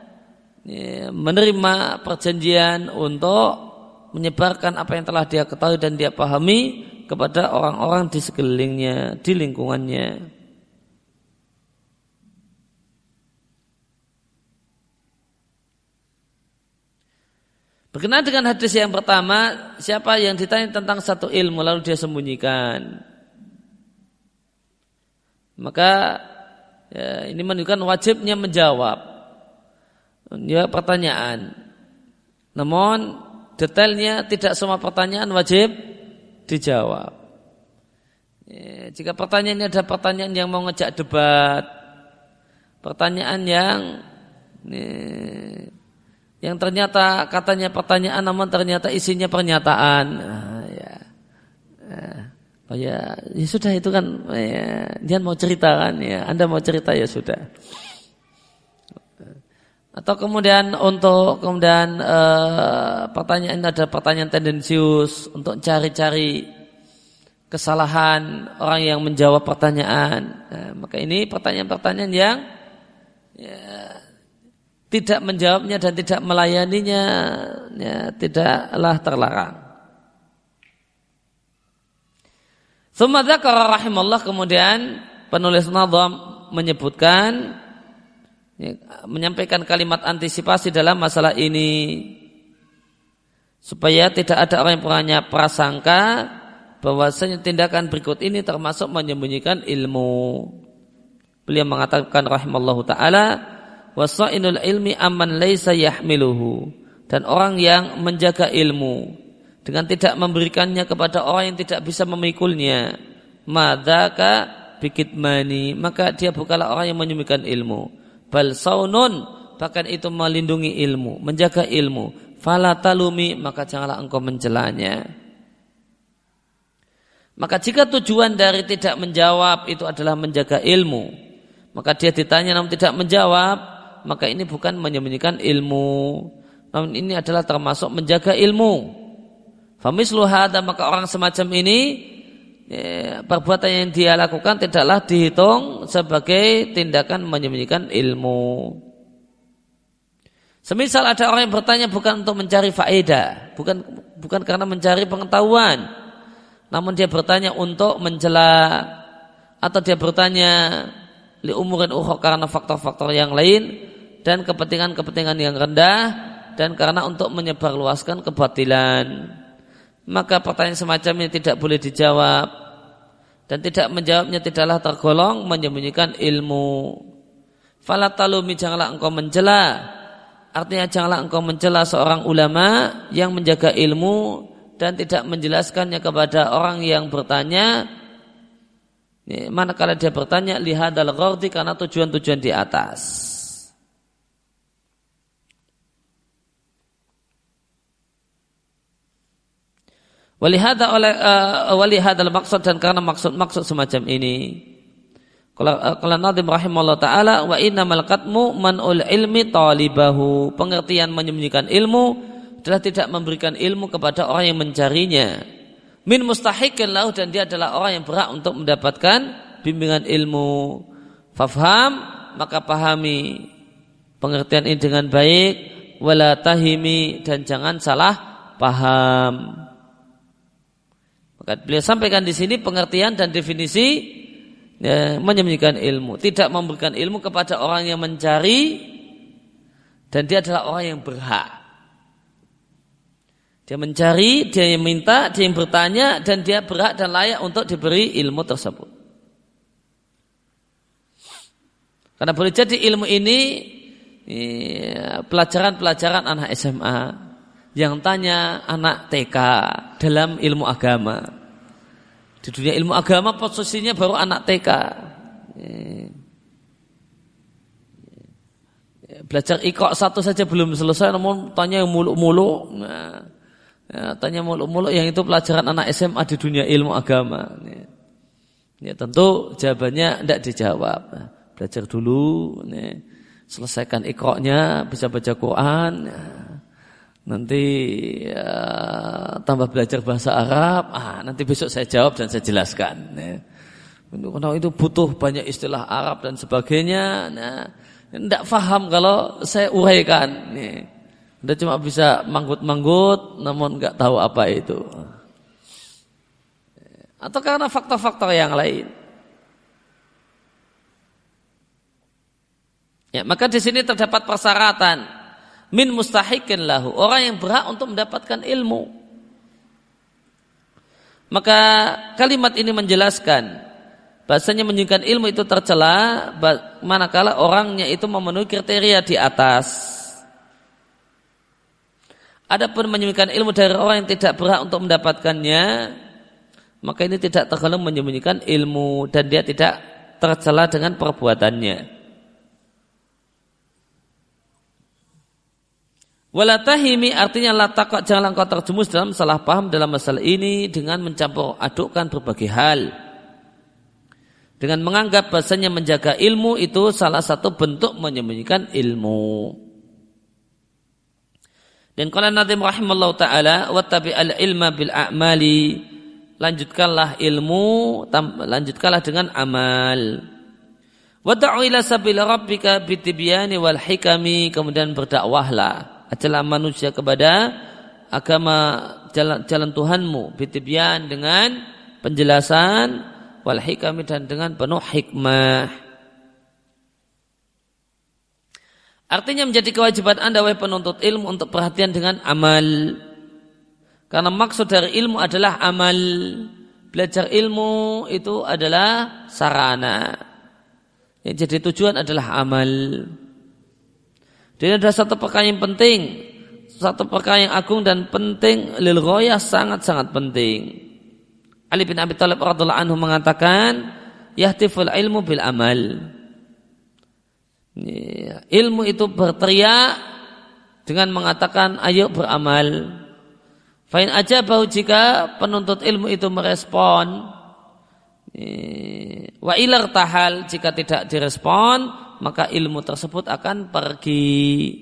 menerima perjanjian untuk menyebarkan apa yang telah dia ketahui dan dia pahami kepada orang-orang di sekelilingnya, di lingkungannya. Berkenaan dengan hadis yang pertama, siapa yang ditanya tentang satu ilmu lalu dia sembunyikan, maka ini menunjukkan wajibnya menjawab pertanyaan. Namun detailnya tidak semua pertanyaan wajib dijawab. Jika pertanyaannya ada pertanyaan yang mau ngejak debat, pertanyaan yang ternyata katanya pertanyaan namun ternyata isinya pernyataan. Ya sudah, itu kan dia mau cerita kan, ya Anda mau cerita ya sudah. Atau kemudian pertanyaan ada pertanyaan tendensius untuk cari-cari kesalahan orang yang menjawab pertanyaan. Maka ini pertanyaan-pertanyaan yang tidak menjawabnya dan tidak melayaninya tidaklah terlarang. Tsumma dzakara rahimallah, kemudian penulis nadham menyebutkan, menyampaikan kalimat antisipasi dalam masalah ini supaya tidak ada orang yang punya prasangka bahwasanya tindakan berikut ini termasuk menyembunyikan ilmu. Beliau mengatakan rahimallahu taala, wasa'inul ilmi amman laisa yahmiluhu, dan orang yang menjaga ilmu dengan tidak memberikannya kepada orang yang tidak bisa memikulnya, madzaka bikitmani, maka dia bukanlah orang yang menyembunyikan ilmu, bal saunun, bahkan itu melindungi ilmu, menjaga ilmu, fala talumi, maka janganlah engkau mencelanya. Maka jika tujuan dari tidak menjawab itu adalah menjaga ilmu, maka dia ditanya namun tidak menjawab, maka ini bukan menyembunyikan ilmu, namun ini adalah termasuk menjaga ilmu. Famislu hadza, maka orang semacam ini perbuatan yang dia lakukan tidaklah dihitung sebagai tindakan menyembunyikan ilmu. Semisal ada orang yang bertanya bukan untuk mencari faedah, bukan karena mencari pengetahuan, namun dia bertanya untuk mencela, atau dia bertanya li umurin ukhra, karena faktor-faktor yang lain dan kepentingan-kepentingan yang rendah, dan karena untuk menyebarluaskan kebatilan, maka pertanyaan semacam ini tidak boleh dijawab, dan tidak menjawabnya tidaklah tergolong menyembunyikan ilmu. Fala talumi, janganlah engkau mencela, artinya janganlah engkau mencela seorang ulama yang menjaga ilmu dan tidak menjelaskannya kepada orang yang bertanya, manakala dia bertanya lihadal ghardi, karena tujuan-tujuan di atas. Walihadal maksud, dan karena maksud semacam ini. Kalau Nadhim rahimahullah ta'ala, wa innamal qatmu man'ul ilmi talibahu. Pengertian menyembunyikan ilmu adalah tidak memberikan ilmu kepada orang yang mencarinya. Min mustahiqin lahu, dan dia adalah orang yang berhak untuk mendapatkan bimbingan ilmu. Fafham, maka pahami pengertian ini dengan baik. Wala tahimi, dan jangan salah paham. Maka beliau sampaikan di sini pengertian dan definisi menyembunyikan ilmu, tidak memberikan ilmu kepada orang yang mencari, dan dia adalah orang yang berhak. Dia mencari, dia yang minta, dia yang bertanya, dan dia berhak dan layak untuk diberi ilmu tersebut. Karena boleh jadi ilmu ini pelajaran-pelajaran anak SMA yang tanya anak TK dalam ilmu agama. Di dunia ilmu agama posisinya baru anak TK. Belajar Iqra 1 saja belum selesai, namun tanya yang muluk-muluk. Tanya muluk-muluk yang itu pelajaran anak SMA di dunia ilmu agama. Ya, tentu jawabannya tidak dijawab. Belajar dulu, selesaikan Iqra-nya, bisa baca Quran. Nanti tambah belajar bahasa Arab, nanti besok saya jawab dan saya jelaskan. Karena itu butuh banyak istilah Arab dan sebagainya. Tidak paham kalau saya uraikan. Anda cuma bisa manggut-manggut, namun nggak tahu apa itu. Atau karena faktor-faktor yang lain. Ya, maka di sini terdapat persyaratan. Min mustahiqin lahu, orang yang berhak untuk mendapatkan ilmu. Maka kalimat ini menjelaskan bahasanya menyembunyikan ilmu itu tercela manakala orangnya itu memenuhi kriteria di atas. Adapun menyembunyikan ilmu dari orang yang tidak berhak untuk mendapatkannya, maka ini tidak tergolong menyembunyikan ilmu dan dia tidak tercela dengan perbuatannya. Wala tahimi, artinya la taqwa, janganlah engkau terjumus dalam salah paham dalam masalah ini dengan mencampur adukkan berbagai hal. Dengan menganggap bahasanya menjaga ilmu itu salah satu bentuk menyembunyikan ilmu. Dan qala Nadhim rahimallahu ta'ala wattabi'al ilma bil a'mali, lanjutkanlah ilmu, lanjutkanlah dengan amal. Wad'u ila sabil rabbika bitibyani wal hikami, kemudian berdakwahlah, ajalah manusia kepada agama jalan Tuhanmu, bitibyan, dengan penjelasan, wal hikami, dan dengan penuh hikmah. Artinya menjadi kewajiban Anda wahai penuntut ilmu untuk perhatian dengan amal. Karena maksud dari ilmu adalah amal. Belajar ilmu itu adalah sarana. Yang jadi tujuan adalah amal. Dan ada satu perkara yang penting, satu perkara yang agung dan penting, lil ghayah, sangat-sangat penting. Ali bin Abi Thalib radhiyallahu anhu mengatakan, yahtiful ilmu bil amal. Ilmu itu berteriak dengan mengatakan ayo beramal. Fa'in ajabahu, jika penuntut ilmu itu merespon, wa ilar tahal, jika tidak direspon, maka ilmu tersebut akan pergi.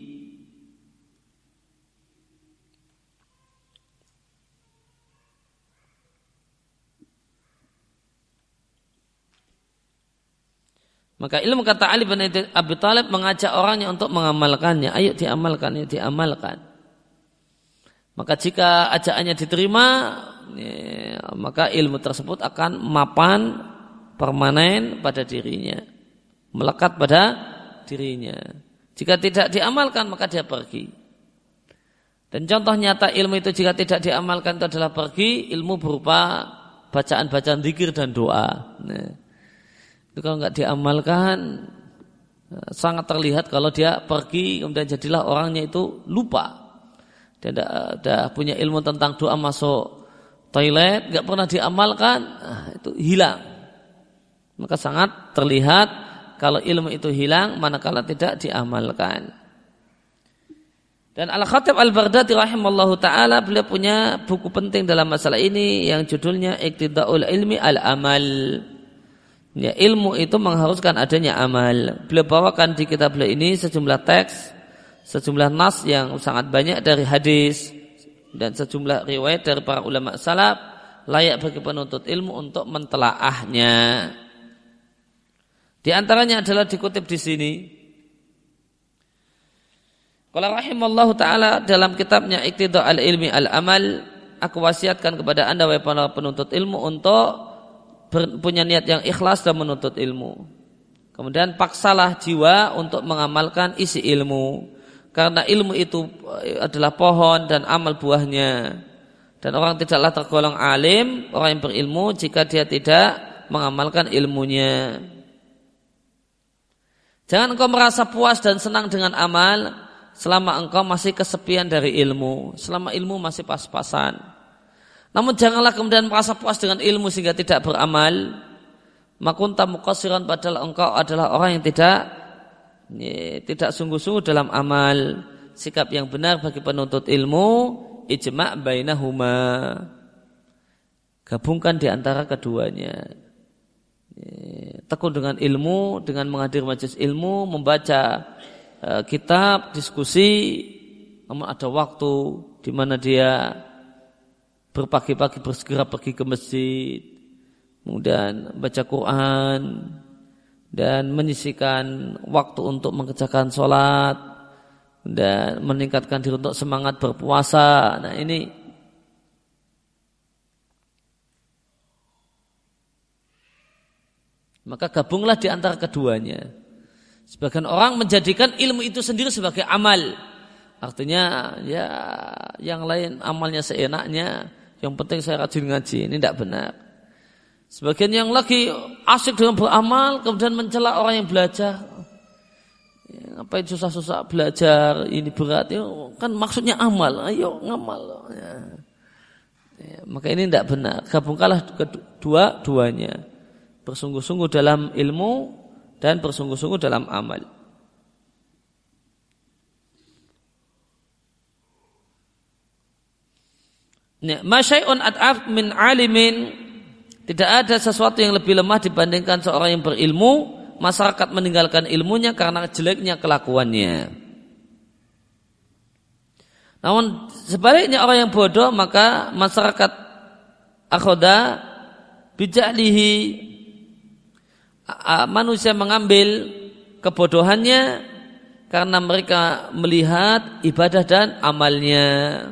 Maka ilmu, kata Ali bin Abi Thalib, mengajak orangnya untuk mengamalkannya. Ayo diamalkan, ayo diamalkan. Maka jika ajakannya diterima, maka ilmu tersebut akan mapan, permanen pada dirinya, melekat pada dirinya. Jika tidak diamalkan, maka dia pergi. Dan contoh nyata ilmu itu jika tidak diamalkan itu adalah pergi. Ilmu berupa bacaan-bacaan zikir dan doa. Itu kalau nggak diamalkan, sangat terlihat kalau dia pergi kemudian jadilah orangnya itu lupa. Dia tidak punya ilmu tentang doa masuk toilet, nggak pernah diamalkan, itu hilang. Maka sangat terlihat kalau ilmu itu hilang manakala tidak diamalkan. Dan Al-Khatib Al-Baghdadi rahimallahu ta'ala beliau punya buku penting dalam masalah ini yang judulnya Iqtida'ul Ilmi Al-Amal. Ya, ilmu itu mengharuskan adanya amal. Beliau bawakan di kitab beliau ini sejumlah teks, sejumlah nas yang sangat banyak dari hadis dan sejumlah riwayat dari para ulama salaf layak bagi penuntut ilmu untuk mentelaahnya. Di antaranya adalah dikutip di sini. Qala rahimallahu ta'ala dalam kitabnya Iqtida'ul Ilmi Al-Amal, aku wasiatkan kepada anda wahai para penuntut ilmu untuk punya niat yang ikhlas dan menuntut ilmu. Kemudian paksalah jiwa untuk mengamalkan isi ilmu. Karena ilmu itu adalah pohon dan amal buahnya. Dan orang tidaklah tergolong alim, orang yang berilmu jika dia tidak mengamalkan ilmunya. Jangan engkau merasa puas dan senang dengan amal selama engkau masih kesepian dari ilmu, selama ilmu masih pas-pasan. Namun janganlah kemudian merasa puas dengan ilmu sehingga tidak beramal. Makunta muqassiran, padahal engkau adalah orang yang tidak sungguh-sungguh dalam amal. Sikap yang benar bagi penuntut ilmu, ijma' bainahuma, gabungkan di antara keduanya. Tekun dengan ilmu, dengan menghadiri majelis ilmu, membaca kitab, diskusi. Namun ada waktu di mana dia berpagi-pagi bersegera pergi ke masjid, kemudian baca Quran dan menyisihkan waktu untuk mengerjakan sholat dan meningkatkan diri untuk semangat berpuasa. Nah ini maka gabunglah di antara keduanya. Sebagian orang menjadikan ilmu itu sendiri sebagai amal. Artinya ya yang lain amalnya seenaknya, yang penting saya rajin ngaji. Ini tidak benar. Sebagian yang lagi asyik dengan beramal kemudian mencela orang yang belajar. Ngapain susah-susah belajar, ini berat. Ya, kan maksudnya amal. Ayo ngamal. Ya, maka ini tidak benar. Gabungkanlah kedua-duanya. Bersungguh-sungguh dalam ilmu dan bersungguh-sungguh dalam amal. Masyai'un at'af min alimin, tidak ada sesuatu yang lebih lemah dibandingkan seorang yang berilmu, masyarakat meninggalkan ilmunya karena jeleknya kelakuannya. Namun sebaliknya orang yang bodoh, maka masyarakat akhoda bijahlihi, manusia mengambil kebodohannya karena mereka melihat ibadah dan amalnya.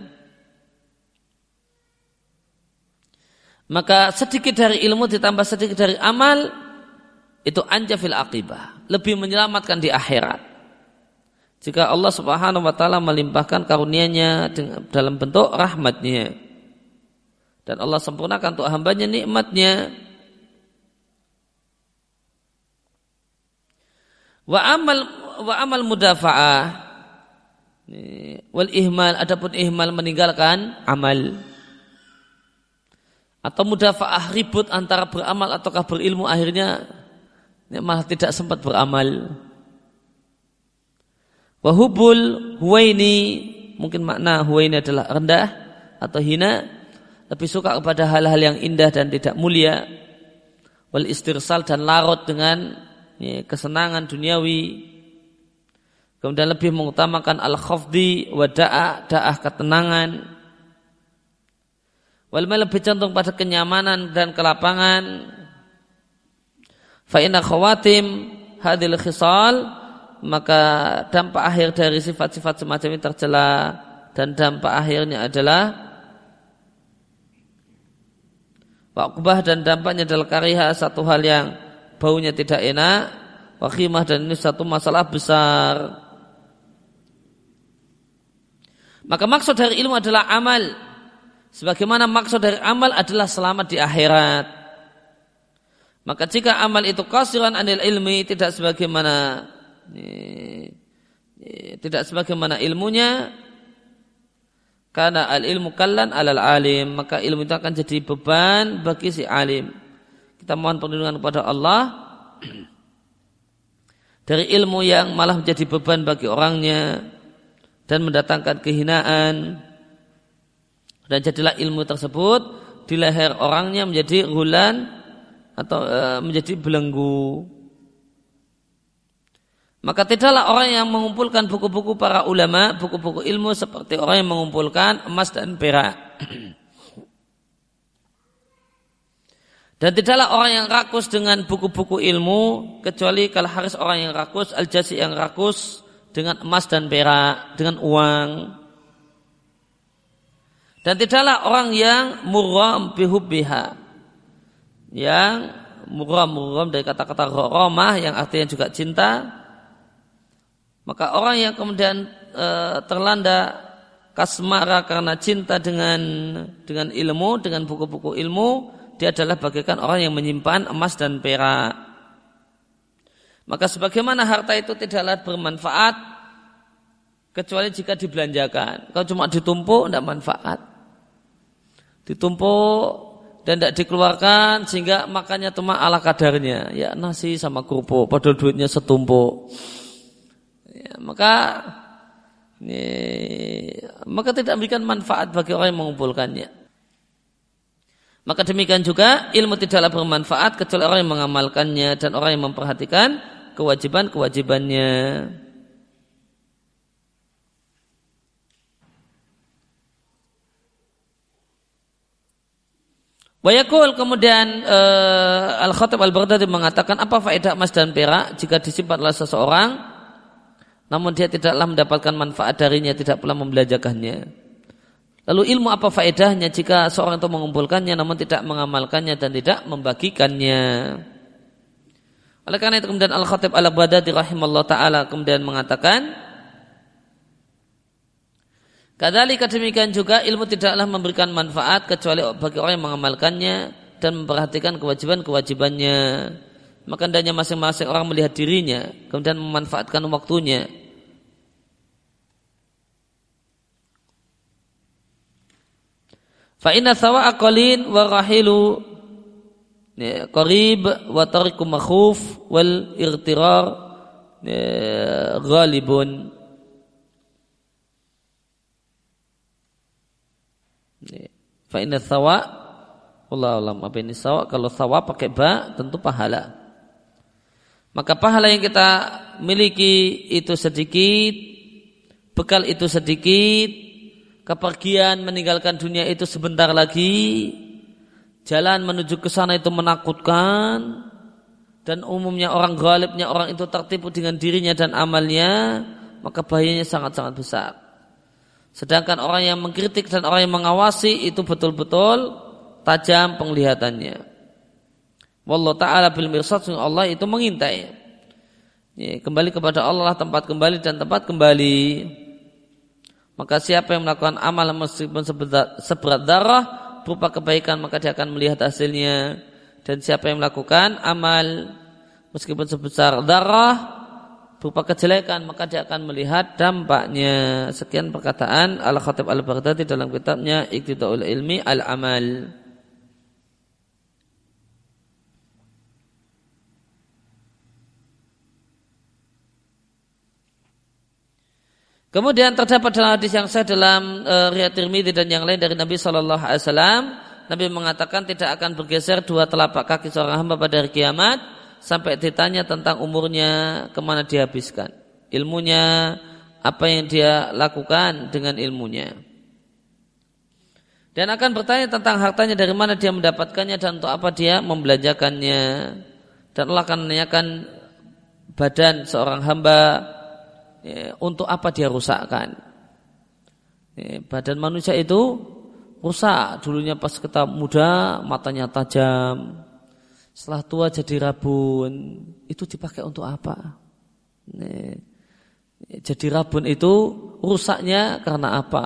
Maka sedikit dari ilmu ditambah sedikit dari amal itu anja fil aqibah, lebih menyelamatkan di akhirat. Jika Allah Subhanahu wa taala melimpahkan karunia-Nya dalam bentuk rahmat-Nya dan Allah sempurnakan untuk hamba-Nya nikmat-Nya. Wa amal mudafa'ah wal ihmal, adapun ihmal meninggalkan amal. Atau mudafa'ah ribut antara beramal ataukah berilmu, akhirnya malah tidak sempat beramal. Wahubul huwaini, mungkin makna huwaini adalah rendah atau hina, lebih suka kepada hal-hal yang indah dan tidak mulia. Wal istirsal, dan larut dengan kesenangan duniawi. Kemudian lebih mengutamakan al-khafdi wa da'ah ketenangan. Wal lebih condong pada kenyamanan dan kelapangan. Fa inna khawatim hadhil khisal, maka dampak akhir dari sifat-sifat semacam ini tercela, dan dampak akhirnya adalah waqbah, dan dampaknya adalah kariha, satu hal yang baunya tidak enak, wakhimah, dan ini satu masalah besar. Maka maksud dari ilmu adalah amal. Sebagaimana maksud dari amal adalah selamat di akhirat. Maka jika amal itu qasiran anil ilmi, tidak sebagaimana ilmunya, karena al ilmu kallan alal alim, maka ilmu itu akan jadi beban bagi si alim. Kita mohon perlindungan kepada Allah dari ilmu yang malah menjadi beban bagi orangnya, dan mendatangkan kehinaan. Dan jadilah ilmu tersebut di leher orangnya menjadi hulan atau menjadi belenggu. Maka tidaklah orang yang mengumpulkan buku-buku para ulama, buku-buku ilmu seperti orang yang mengumpulkan emas dan perak. Dan tidaklah orang yang rakus dengan buku-buku ilmu, kecuali kalau harus orang yang rakus, al-jasi yang rakus dengan emas dan perak, dengan uang. Dan tidaklah orang yang muram bihubbiha, yang muram dari kata-kata gharamah yang artinya juga cinta. Maka orang yang kemudian terlanda kasmara karena cinta dengan ilmu, dengan buku-buku ilmu, dia adalah bagaikan orang yang menyimpan emas dan perak. Maka sebagaimana harta itu tidaklah bermanfaat kecuali jika dibelanjakan. Kalau cuma ditumpuk tidak manfaat. Ditumpuk dan tidak dikeluarkan sehingga makannya cuma ala kadarnya. Ya nasi sama kerupuk, padahal duitnya setumpuk. Ya, maka tidak memberikan manfaat bagi orang yang mengumpulkannya. Maka demikian juga ilmu tidaklah bermanfaat kecuali orang yang mengamalkannya dan orang yang memperhatikan kewajiban-kewajibannya. Wayakul kemudian Al-Khatib Al-Baghdadi mengatakan apa faedah emas dan perak jika disimpan oleh seseorang namun dia tidaklah mendapatkan manfaat darinya, tidak pula membelanjakannya. Lalu ilmu apa faedahnya jika seorang itu mengumpulkannya namun tidak mengamalkannya dan tidak membagikannya? Oleh karena itu kemudian Al-Khatib Al-Baghdadi rahimallahu taala kemudian mengatakan, kadzalika demikian juga ilmu tidaklah memberikan manfaat kecuali bagi orang yang mengamalkannya dan memperhatikan kewajiban-kewajibannya. Maka hendaknya masing-masing orang melihat dirinya kemudian memanfaatkan waktunya. Fa inna thawa'a qalin wa rahilu qarib wa tariku makhuf wal irtirar ghalibun. Fa inna thawa' wallahu alam apa ini thawa', kalau thawa' pakai ba tentu pahala. Maka pahala yang kita miliki itu sedikit, bekal itu sedikit, kepergian meninggalkan dunia itu sebentar lagi, jalan menuju ke sana itu menakutkan, dan umumnya orang ghalibnya orang itu tertipu dengan dirinya dan amalnya, maka bahayanya sangat-sangat besar. Sedangkan orang yang mengkritik dan orang yang mengawasi itu betul-betul tajam penglihatannya. Wallahu ta'ala bil mirsad, Allah itu mengintai. Kembali kepada Allah tempat kembali dan tempat kembali. Maka siapa yang melakukan amal meskipun seberat darah berupa kebaikan maka dia akan melihat hasilnya. Dan siapa yang melakukan amal meskipun sebesar darah berupa kejelekan maka dia akan melihat dampaknya. Sekian perkataan Al-Khatib Al-Baghdadi dalam kitabnya Iqtida'ul Ilmi Al-Amal. Kemudian terdapat dalam hadis yang sahih dalam riwayat Tirmidzi dan yang lain dari Nabi sallallahu alaihi wasallam, Nabi mengatakan tidak akan bergeser dua telapak kaki seorang hamba pada hari kiamat sampai ditanya tentang umurnya kemana dia habiskan, ilmunya apa yang dia lakukan dengan ilmunya, dan akan bertanya tentang hartanya dari mana dia mendapatkannya dan untuk apa dia membelanjakannya, dan Allah akan menanyakan badan seorang hamba. Untuk apa dia rusakkan? Badan manusia itu rusak. Dulunya pas kita muda matanya tajam, setelah tua jadi rabun. Itu dipakai untuk apa? Jadi rabun itu rusaknya karena apa?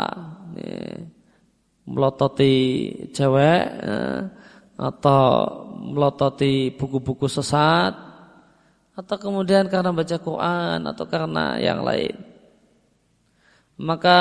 Melototi cewek atau melototi buku-buku sesat, atau kemudian karena baca Quran atau karena yang lain. Maka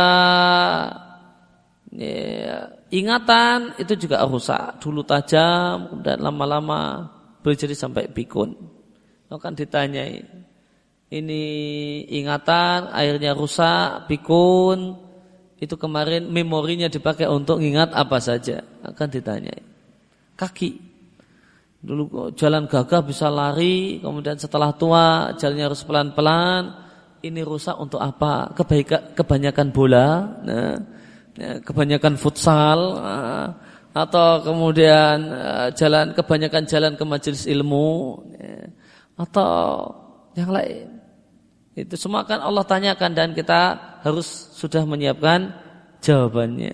ingatan itu juga rusak. Dulu tajam, kemudian lama-lama boleh jadi sampai pikun. Akan ditanyai, ini ingatan, akhirnya rusak, pikun, itu kemarin memorinya dipakai untuk ingat apa saja, akan ditanya. Kaki, dulu jalan gagah bisa lari, kemudian setelah tua jalannya harus pelan-pelan, ini rusak untuk apa? Kebanyakan bola, kebanyakan futsal, atau kemudian kebanyakan jalan ke majelis ilmu, atau yang lain. Itu semua akan Allah tanyakan dan kita harus sudah menyiapkan jawabannya.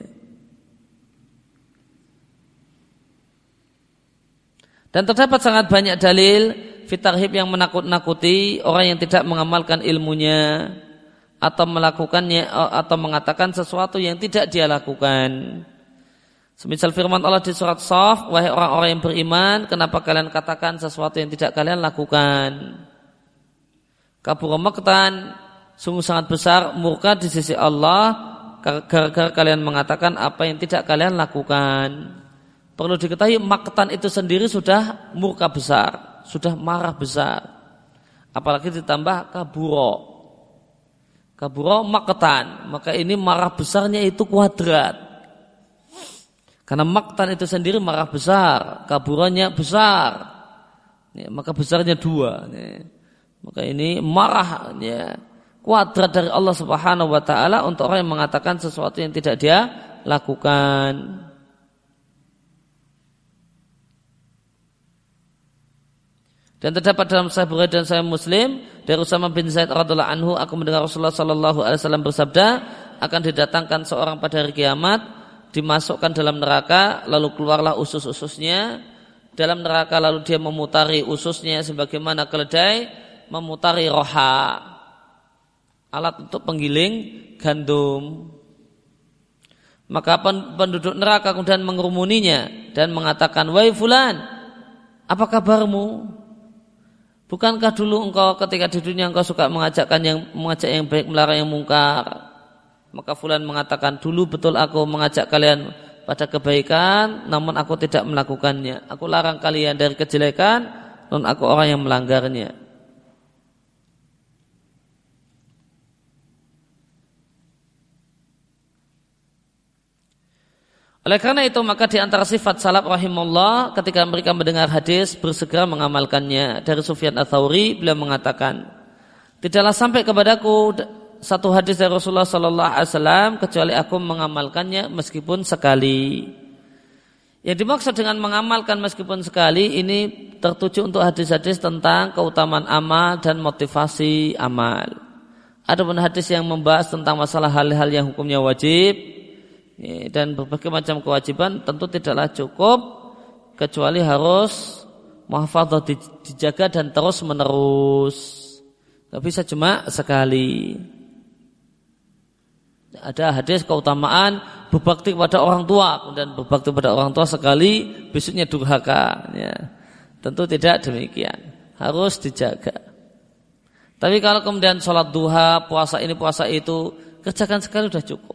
Dan terdapat sangat banyak dalil fitarhib yang menakut-nakuti orang yang tidak mengamalkan ilmunya atau melakukannya atau mengatakan sesuatu yang tidak dia lakukan. Semisal firman Allah di surat Shaf, wahai orang-orang yang beriman, kenapa kalian katakan sesuatu yang tidak kalian lakukan? Kabura maqtan, sungguh sangat besar murka di sisi Allah gara-gara kalian mengatakan apa yang tidak kalian lakukan. Perlu diketahui maqtan itu sendiri sudah murka besar, sudah marah besar. Apalagi ditambah kabura maqtan, maka ini marah besarnya itu kuadrat. Karena maqtan itu sendiri marah besar, kaburanya besar, maka besarnya 2. Maka ini marah kuadrat dari Allah Subhanahu wa taala untuk orang yang mengatakan sesuatu yang tidak dia lakukan. Dan terdapat dalam Sahih Bukhari dan Sahih Muslim dari Usamah bin Zaid radhiyallahu anhu, aku mendengar Rasulullah sallallahu alaihi wasallam bersabda, akan didatangkan seorang pada hari kiamat, dimasukkan dalam neraka, lalu keluarlah usus-ususnya dalam neraka, lalu dia memutari ususnya sebagaimana keledai memutari roha, alat untuk penggiling gandum. Maka penduduk neraka kemudian mengerumuninya dan mengatakan, wahai fulan, apa kabarmu? Bukankah dulu engkau ketika di dunia engkau suka mengajak yang baik, melarang yang mungkar? Maka fulan mengatakan, dulu betul aku mengajak kalian pada kebaikan, namun aku tidak melakukannya. Aku larang kalian dari kejelekan, namun aku orang yang melanggarnya. Oleh karena itu maka di antara sifat salaf rahimahullah ketika mereka mendengar hadis bersegera mengamalkannya. Dari Sufyan Ats-Tsauri beliau mengatakan, tidaklah sampai kepadaku satu hadis dari Rasulullah sallallahu alaihi wasallam kecuali aku mengamalkannya meskipun sekali. Yang dimaksud dengan mengamalkan meskipun sekali ini tertuju untuk hadis-hadis tentang keutamaan amal dan motivasi amal. Adapun hadis yang membahas tentang masalah hal-hal yang hukumnya wajib dan berbagai macam kewajiban tentu tidaklah cukup, kecuali harus muhafadzah dijaga dan terus menerus. Tidak bisa cuma sekali. Ada hadis keutamaan berbakti kepada orang tua, kemudian berbakti kepada orang tua sekali, besoknya durhaka. Tentu tidak demikian, harus dijaga. Tapi kalau kemudian sholat duha, puasa ini puasa itu, kerjakan sekali sudah cukup.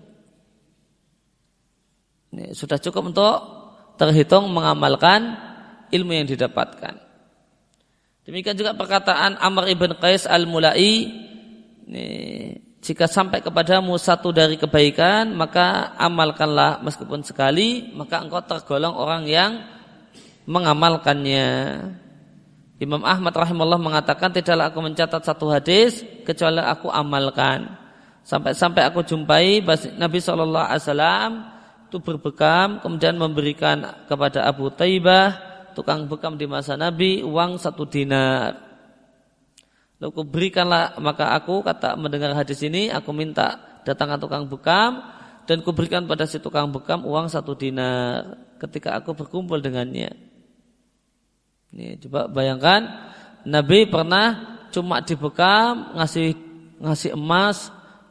Ini sudah cukup untuk terhitung mengamalkan ilmu yang didapatkan. Demikian juga perkataan Amr ibn Qais al-Mulai, jika sampai kepadamu satu dari kebaikan, maka amalkanlah meskipun sekali, maka engkau tergolong orang yang mengamalkannya. Imam Ahmad rahimahullah mengatakan, tidaklah aku mencatat satu hadis kecuali aku amalkan. Sampai aku jumpai Nabi SAW itu berbekam, kemudian memberikan kepada Abu Taibah, tukang bekam di masa Nabi, uang 1 dinar. Lalu kuberikanlah, maka aku mendengar hadis ini, aku minta datangkan tukang bekam dan kuberikan pada si tukang bekam uang 1 dinar ketika aku berkumpul dengannya. Ini coba bayangkan, Nabi pernah cuma dibekam ngasih emas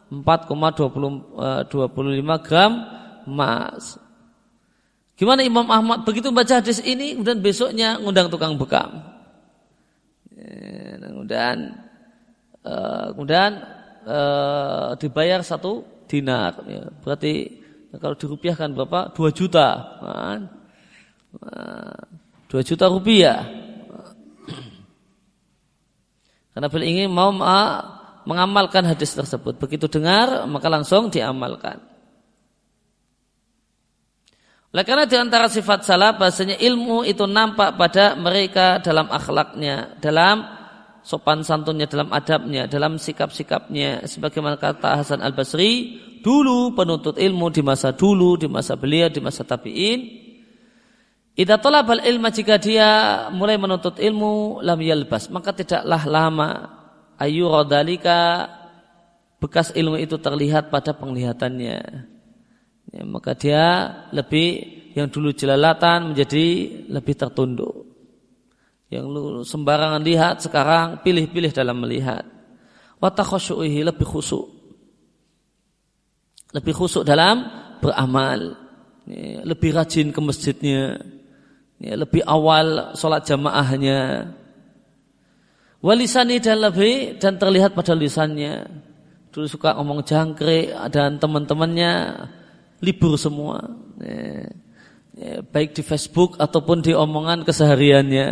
4,25 gram emas. Gimana Imam Ahmad begitu baca hadis ini, kemudian besoknya ngundang tukang bekam. Kemudian dibayar 1 dinar. Berarti kalau dirupiahkan berapa? 2 juta. 2 juta rupiah. Karena beliau ingin mau mengamalkan hadis tersebut. Begitu dengar maka langsung diamalkan. Oleh karena di antara sifat salaf bahasanya ilmu itu nampak pada mereka dalam akhlaknya, dalam sopan santunnya, dalam adabnya, dalam sikap-sikapnya. Sebagaimana kata Hasan Al-Basri, dulu penuntut ilmu di masa dulu, di masa beliau, di masa tabi'in, idza talabal ilma, jika dia mulai menuntut ilmu, lam yalbas, maka tidaklah lama ayyuradalika, bekas ilmu itu terlihat pada penglihatannya. Ya, maka dia lebih, yang dulu jelalatan menjadi lebih tertunduk. Yang lu sembarangan lihat sekarang pilih-pilih dalam melihat. Wa takhashu'ihi, lebih khusyuk. Lebih khusyuk dalam beramal. Ya, lebih rajin ke masjidnya. Ya, lebih awal sholat jamaahnya. Walisani, dan terlihat pada lisannya. Dulu suka ngomong jangkrik dan teman-temannya libur semua, baik di Facebook ataupun di omongan kesehariannya.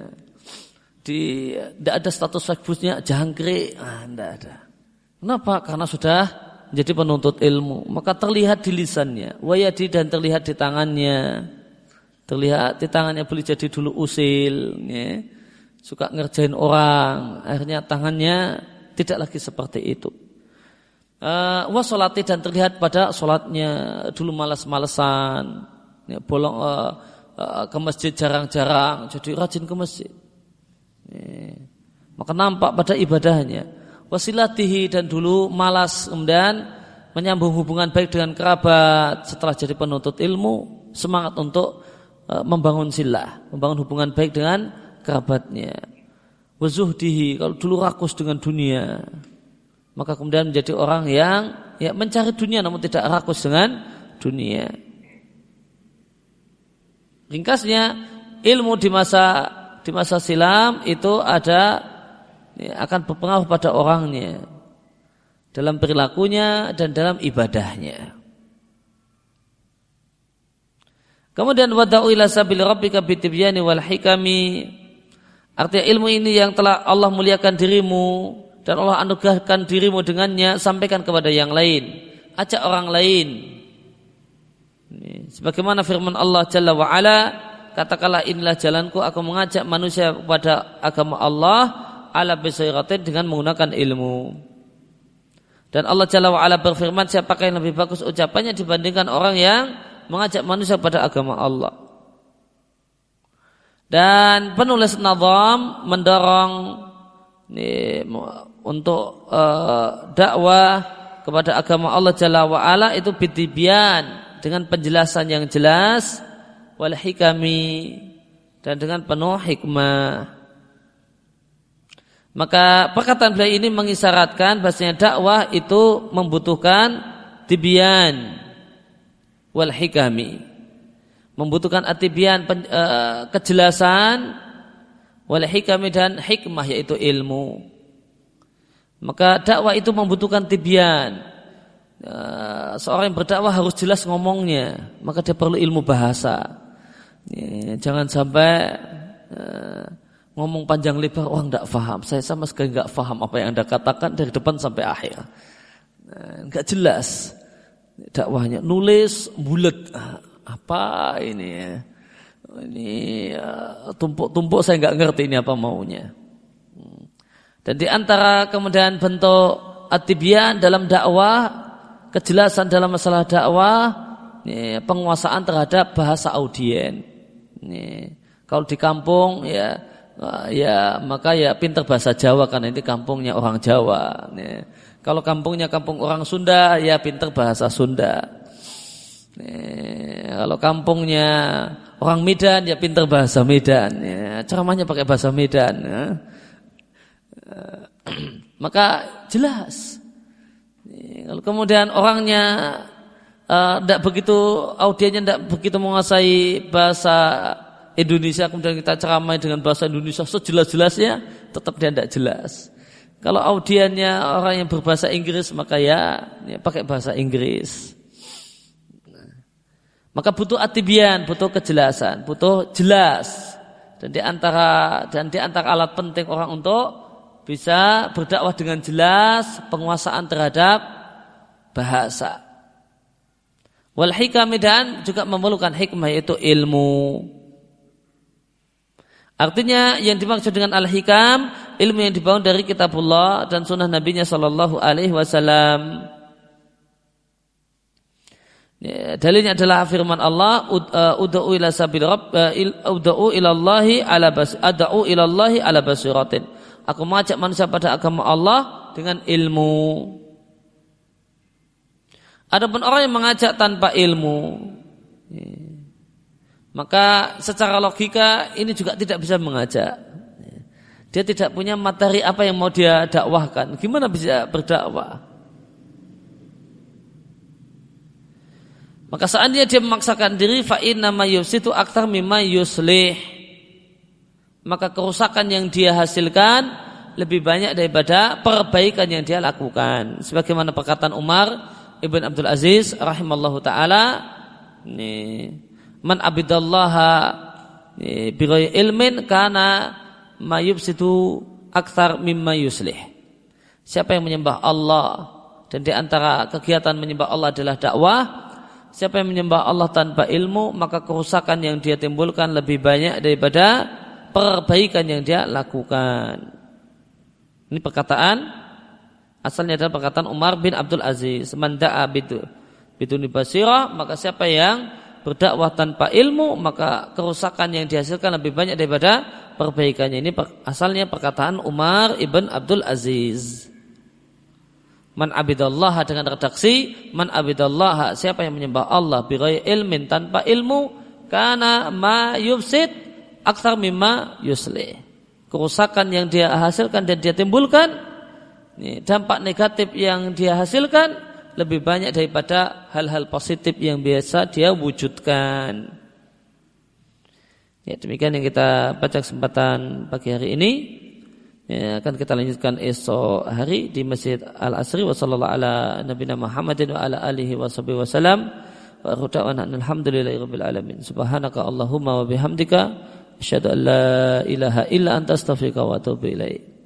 Tidak ada status Facebooknya jangkrik, tidak ada. Kenapa? Karena sudah menjadi penuntut ilmu, maka terlihat di lisannya, wayadi, dan terlihat di tangannya. Terlihat di tangannya boleh jadi dulu usil, suka ngerjain orang, akhirnya tangannya tidak lagi seperti itu. Wasolati, dan terlihat pada solatnya, dulu malas-malesan, bolong ke masjid jarang-jarang, jadi rajin ke masjid. Maka nampak pada ibadahnya. Wasilatihi, dan dulu malas kemudian menyambung hubungan baik dengan kerabat. Setelah jadi penuntut ilmu, semangat untuk membangun silah, membangun hubungan baik dengan kerabatnya. Wazuhdihi, kalau dulu rakus dengan dunia, maka kemudian menjadi orang yang mencari dunia namun tidak rakus dengan dunia. Ringkasnya, ilmu di masa silam itu akan berpengaruh pada orangnya, dalam perilakunya dan dalam ibadahnya. Kemudian wada'u ila sabili rabbika bitibyani wal hikami, artinya ilmu ini yang telah Allah muliakan dirimu dan Allah anugerahkan dirimu dengannya, sampaikan kepada yang lain, ajak orang lain. Sebagaimana firman Allah Jalla wa Ala, katakanlah inilah jalanku, aku mengajak manusia kepada agama Allah ala basiratin, dengan menggunakan ilmu. Dan Allah Jalla wa Ala berfirman, siapakah yang lebih bagus ucapannya dibandingkan orang yang mengajak manusia pada agama Allah. Dan penulis nazam mendorong untuk dakwah kepada agama Allah Jalla wa Ala itu bitibyan, dengan penjelasan yang jelas, wal hikami, dan dengan penuh hikmah. Maka perkataan beliau ini mengisyaratkan bahasanya dakwah itu membutuhkan tibyan wal hikami, membutuhkan atibyan, kejelasan, wal hikami, dan hikmah, yaitu ilmu. Maka dakwah itu membutuhkan tibyan. Seorang yang berdakwah harus jelas ngomongnya, maka dia perlu ilmu bahasa. Jangan sampai ngomong panjang lebar, orang tidak faham. Saya sama sekali tidak faham apa yang Anda katakan dari depan sampai akhir. Tidak jelas dakwahnya. Nulis bulat, apa ini ya? Ini tumpuk-tumpuk, saya nggak ngerti ini apa maunya. Dan di antara kemudian bentuk at-tibyan dalam dakwah, kejelasan dalam masalah dakwah, penguasaan terhadap bahasa audien. Kalau di kampung maka pintar bahasa Jawa, karena ini kampungnya orang Jawa. Kalau kampungnya kampung orang Sunda, ya pintar bahasa Sunda. Kalau kampungnya orang Medan, ya pintar bahasa Medan. Ceramahnya pakai bahasa Medan. Maka jelas. Kalau kemudian orangnya tidak begitu, audiennya tidak begitu menguasai bahasa Indonesia, kemudian kita ceramai dengan bahasa Indonesia sejelas-jelasnya, tetap dia tidak jelas. Kalau audiennya orang yang berbahasa Inggris, maka ya pakai bahasa Inggris. Maka butuh atibyan, butuh kejelasan, butuh jelas. Dan di antara alat penting orang untuk bisa berdakwah dengan jelas, penguasaan terhadap bahasa. Wal hikam, dan juga memerlukan hikmah, yaitu ilmu. Artinya yang dimaksud dengan al-hikam, ilmu yang dibangun dari kitabullah dan sunnah nabinya sallallahu alaihi wasallam. Dalilnya adalah firman Allah, ud'u ila sabil rabb, ud'u ilallahi ala basiratin. Aku mengajak manusia pada agama Allah dengan ilmu. Adapun orang yang mengajak tanpa ilmu, maka secara logika ini juga tidak bisa mengajak. Dia tidak punya materi apa yang mau dia dakwahkan. Gimana bisa berdakwah? Maka seandainya dia memaksakan diri, fa inna ma yufsidu aktsar mimma yuslih, maka kerusakan yang dia hasilkan lebih banyak daripada perbaikan yang dia lakukan. Sebagaimana perkataan Umar ibn Abdul Aziz rahimallahu taala, man abidallaha bighairi ilmin kana ma yufsidu aktsar mimma yuslih. Siapa yang menyembah Allah, dan di antara kegiatan menyembah Allah adalah dakwah, siapa yang menyembah Allah tanpa ilmu, maka kerusakan yang dia timbulkan lebih banyak daripada perbaikan yang dia lakukan. Ini perkataan, asalnya adalah perkataan Umar bin Abdul Aziz. Man da'a biduni basirah, maka siapa yang berdakwah tanpa ilmu, maka kerusakan yang dihasilkan lebih banyak daripada perbaikannya. Ini asalnya perkataan Umar ibn Abdul Aziz. Man abidallaha, dengan redaksi man abidallaha, siapa yang menyembah Allah bighairi ilmin, tanpa ilmu, kana ma yufsid aktsar mimma yuslih. Kerusakan yang dia hasilkan dan dia timbulkan, dampak negatif yang dia hasilkan lebih banyak daripada hal-hal positif yang biasa dia wujudkan. Ya, demikian yang kita baca kesempatan pagi hari ini. Ya, akan kita lanjutkan esok hari di Masjid Al-Asri. Wa sallallahu ala nabiyina Muhammadin wa ala alihi wa sahbihi wa salam. Wa akhiru alhamdulillahi rabbil alamin. Subhanaka Allahumma wa bihamdika asyhadu an la ilaha illa anta astaghfiruka wa atubu ilaik.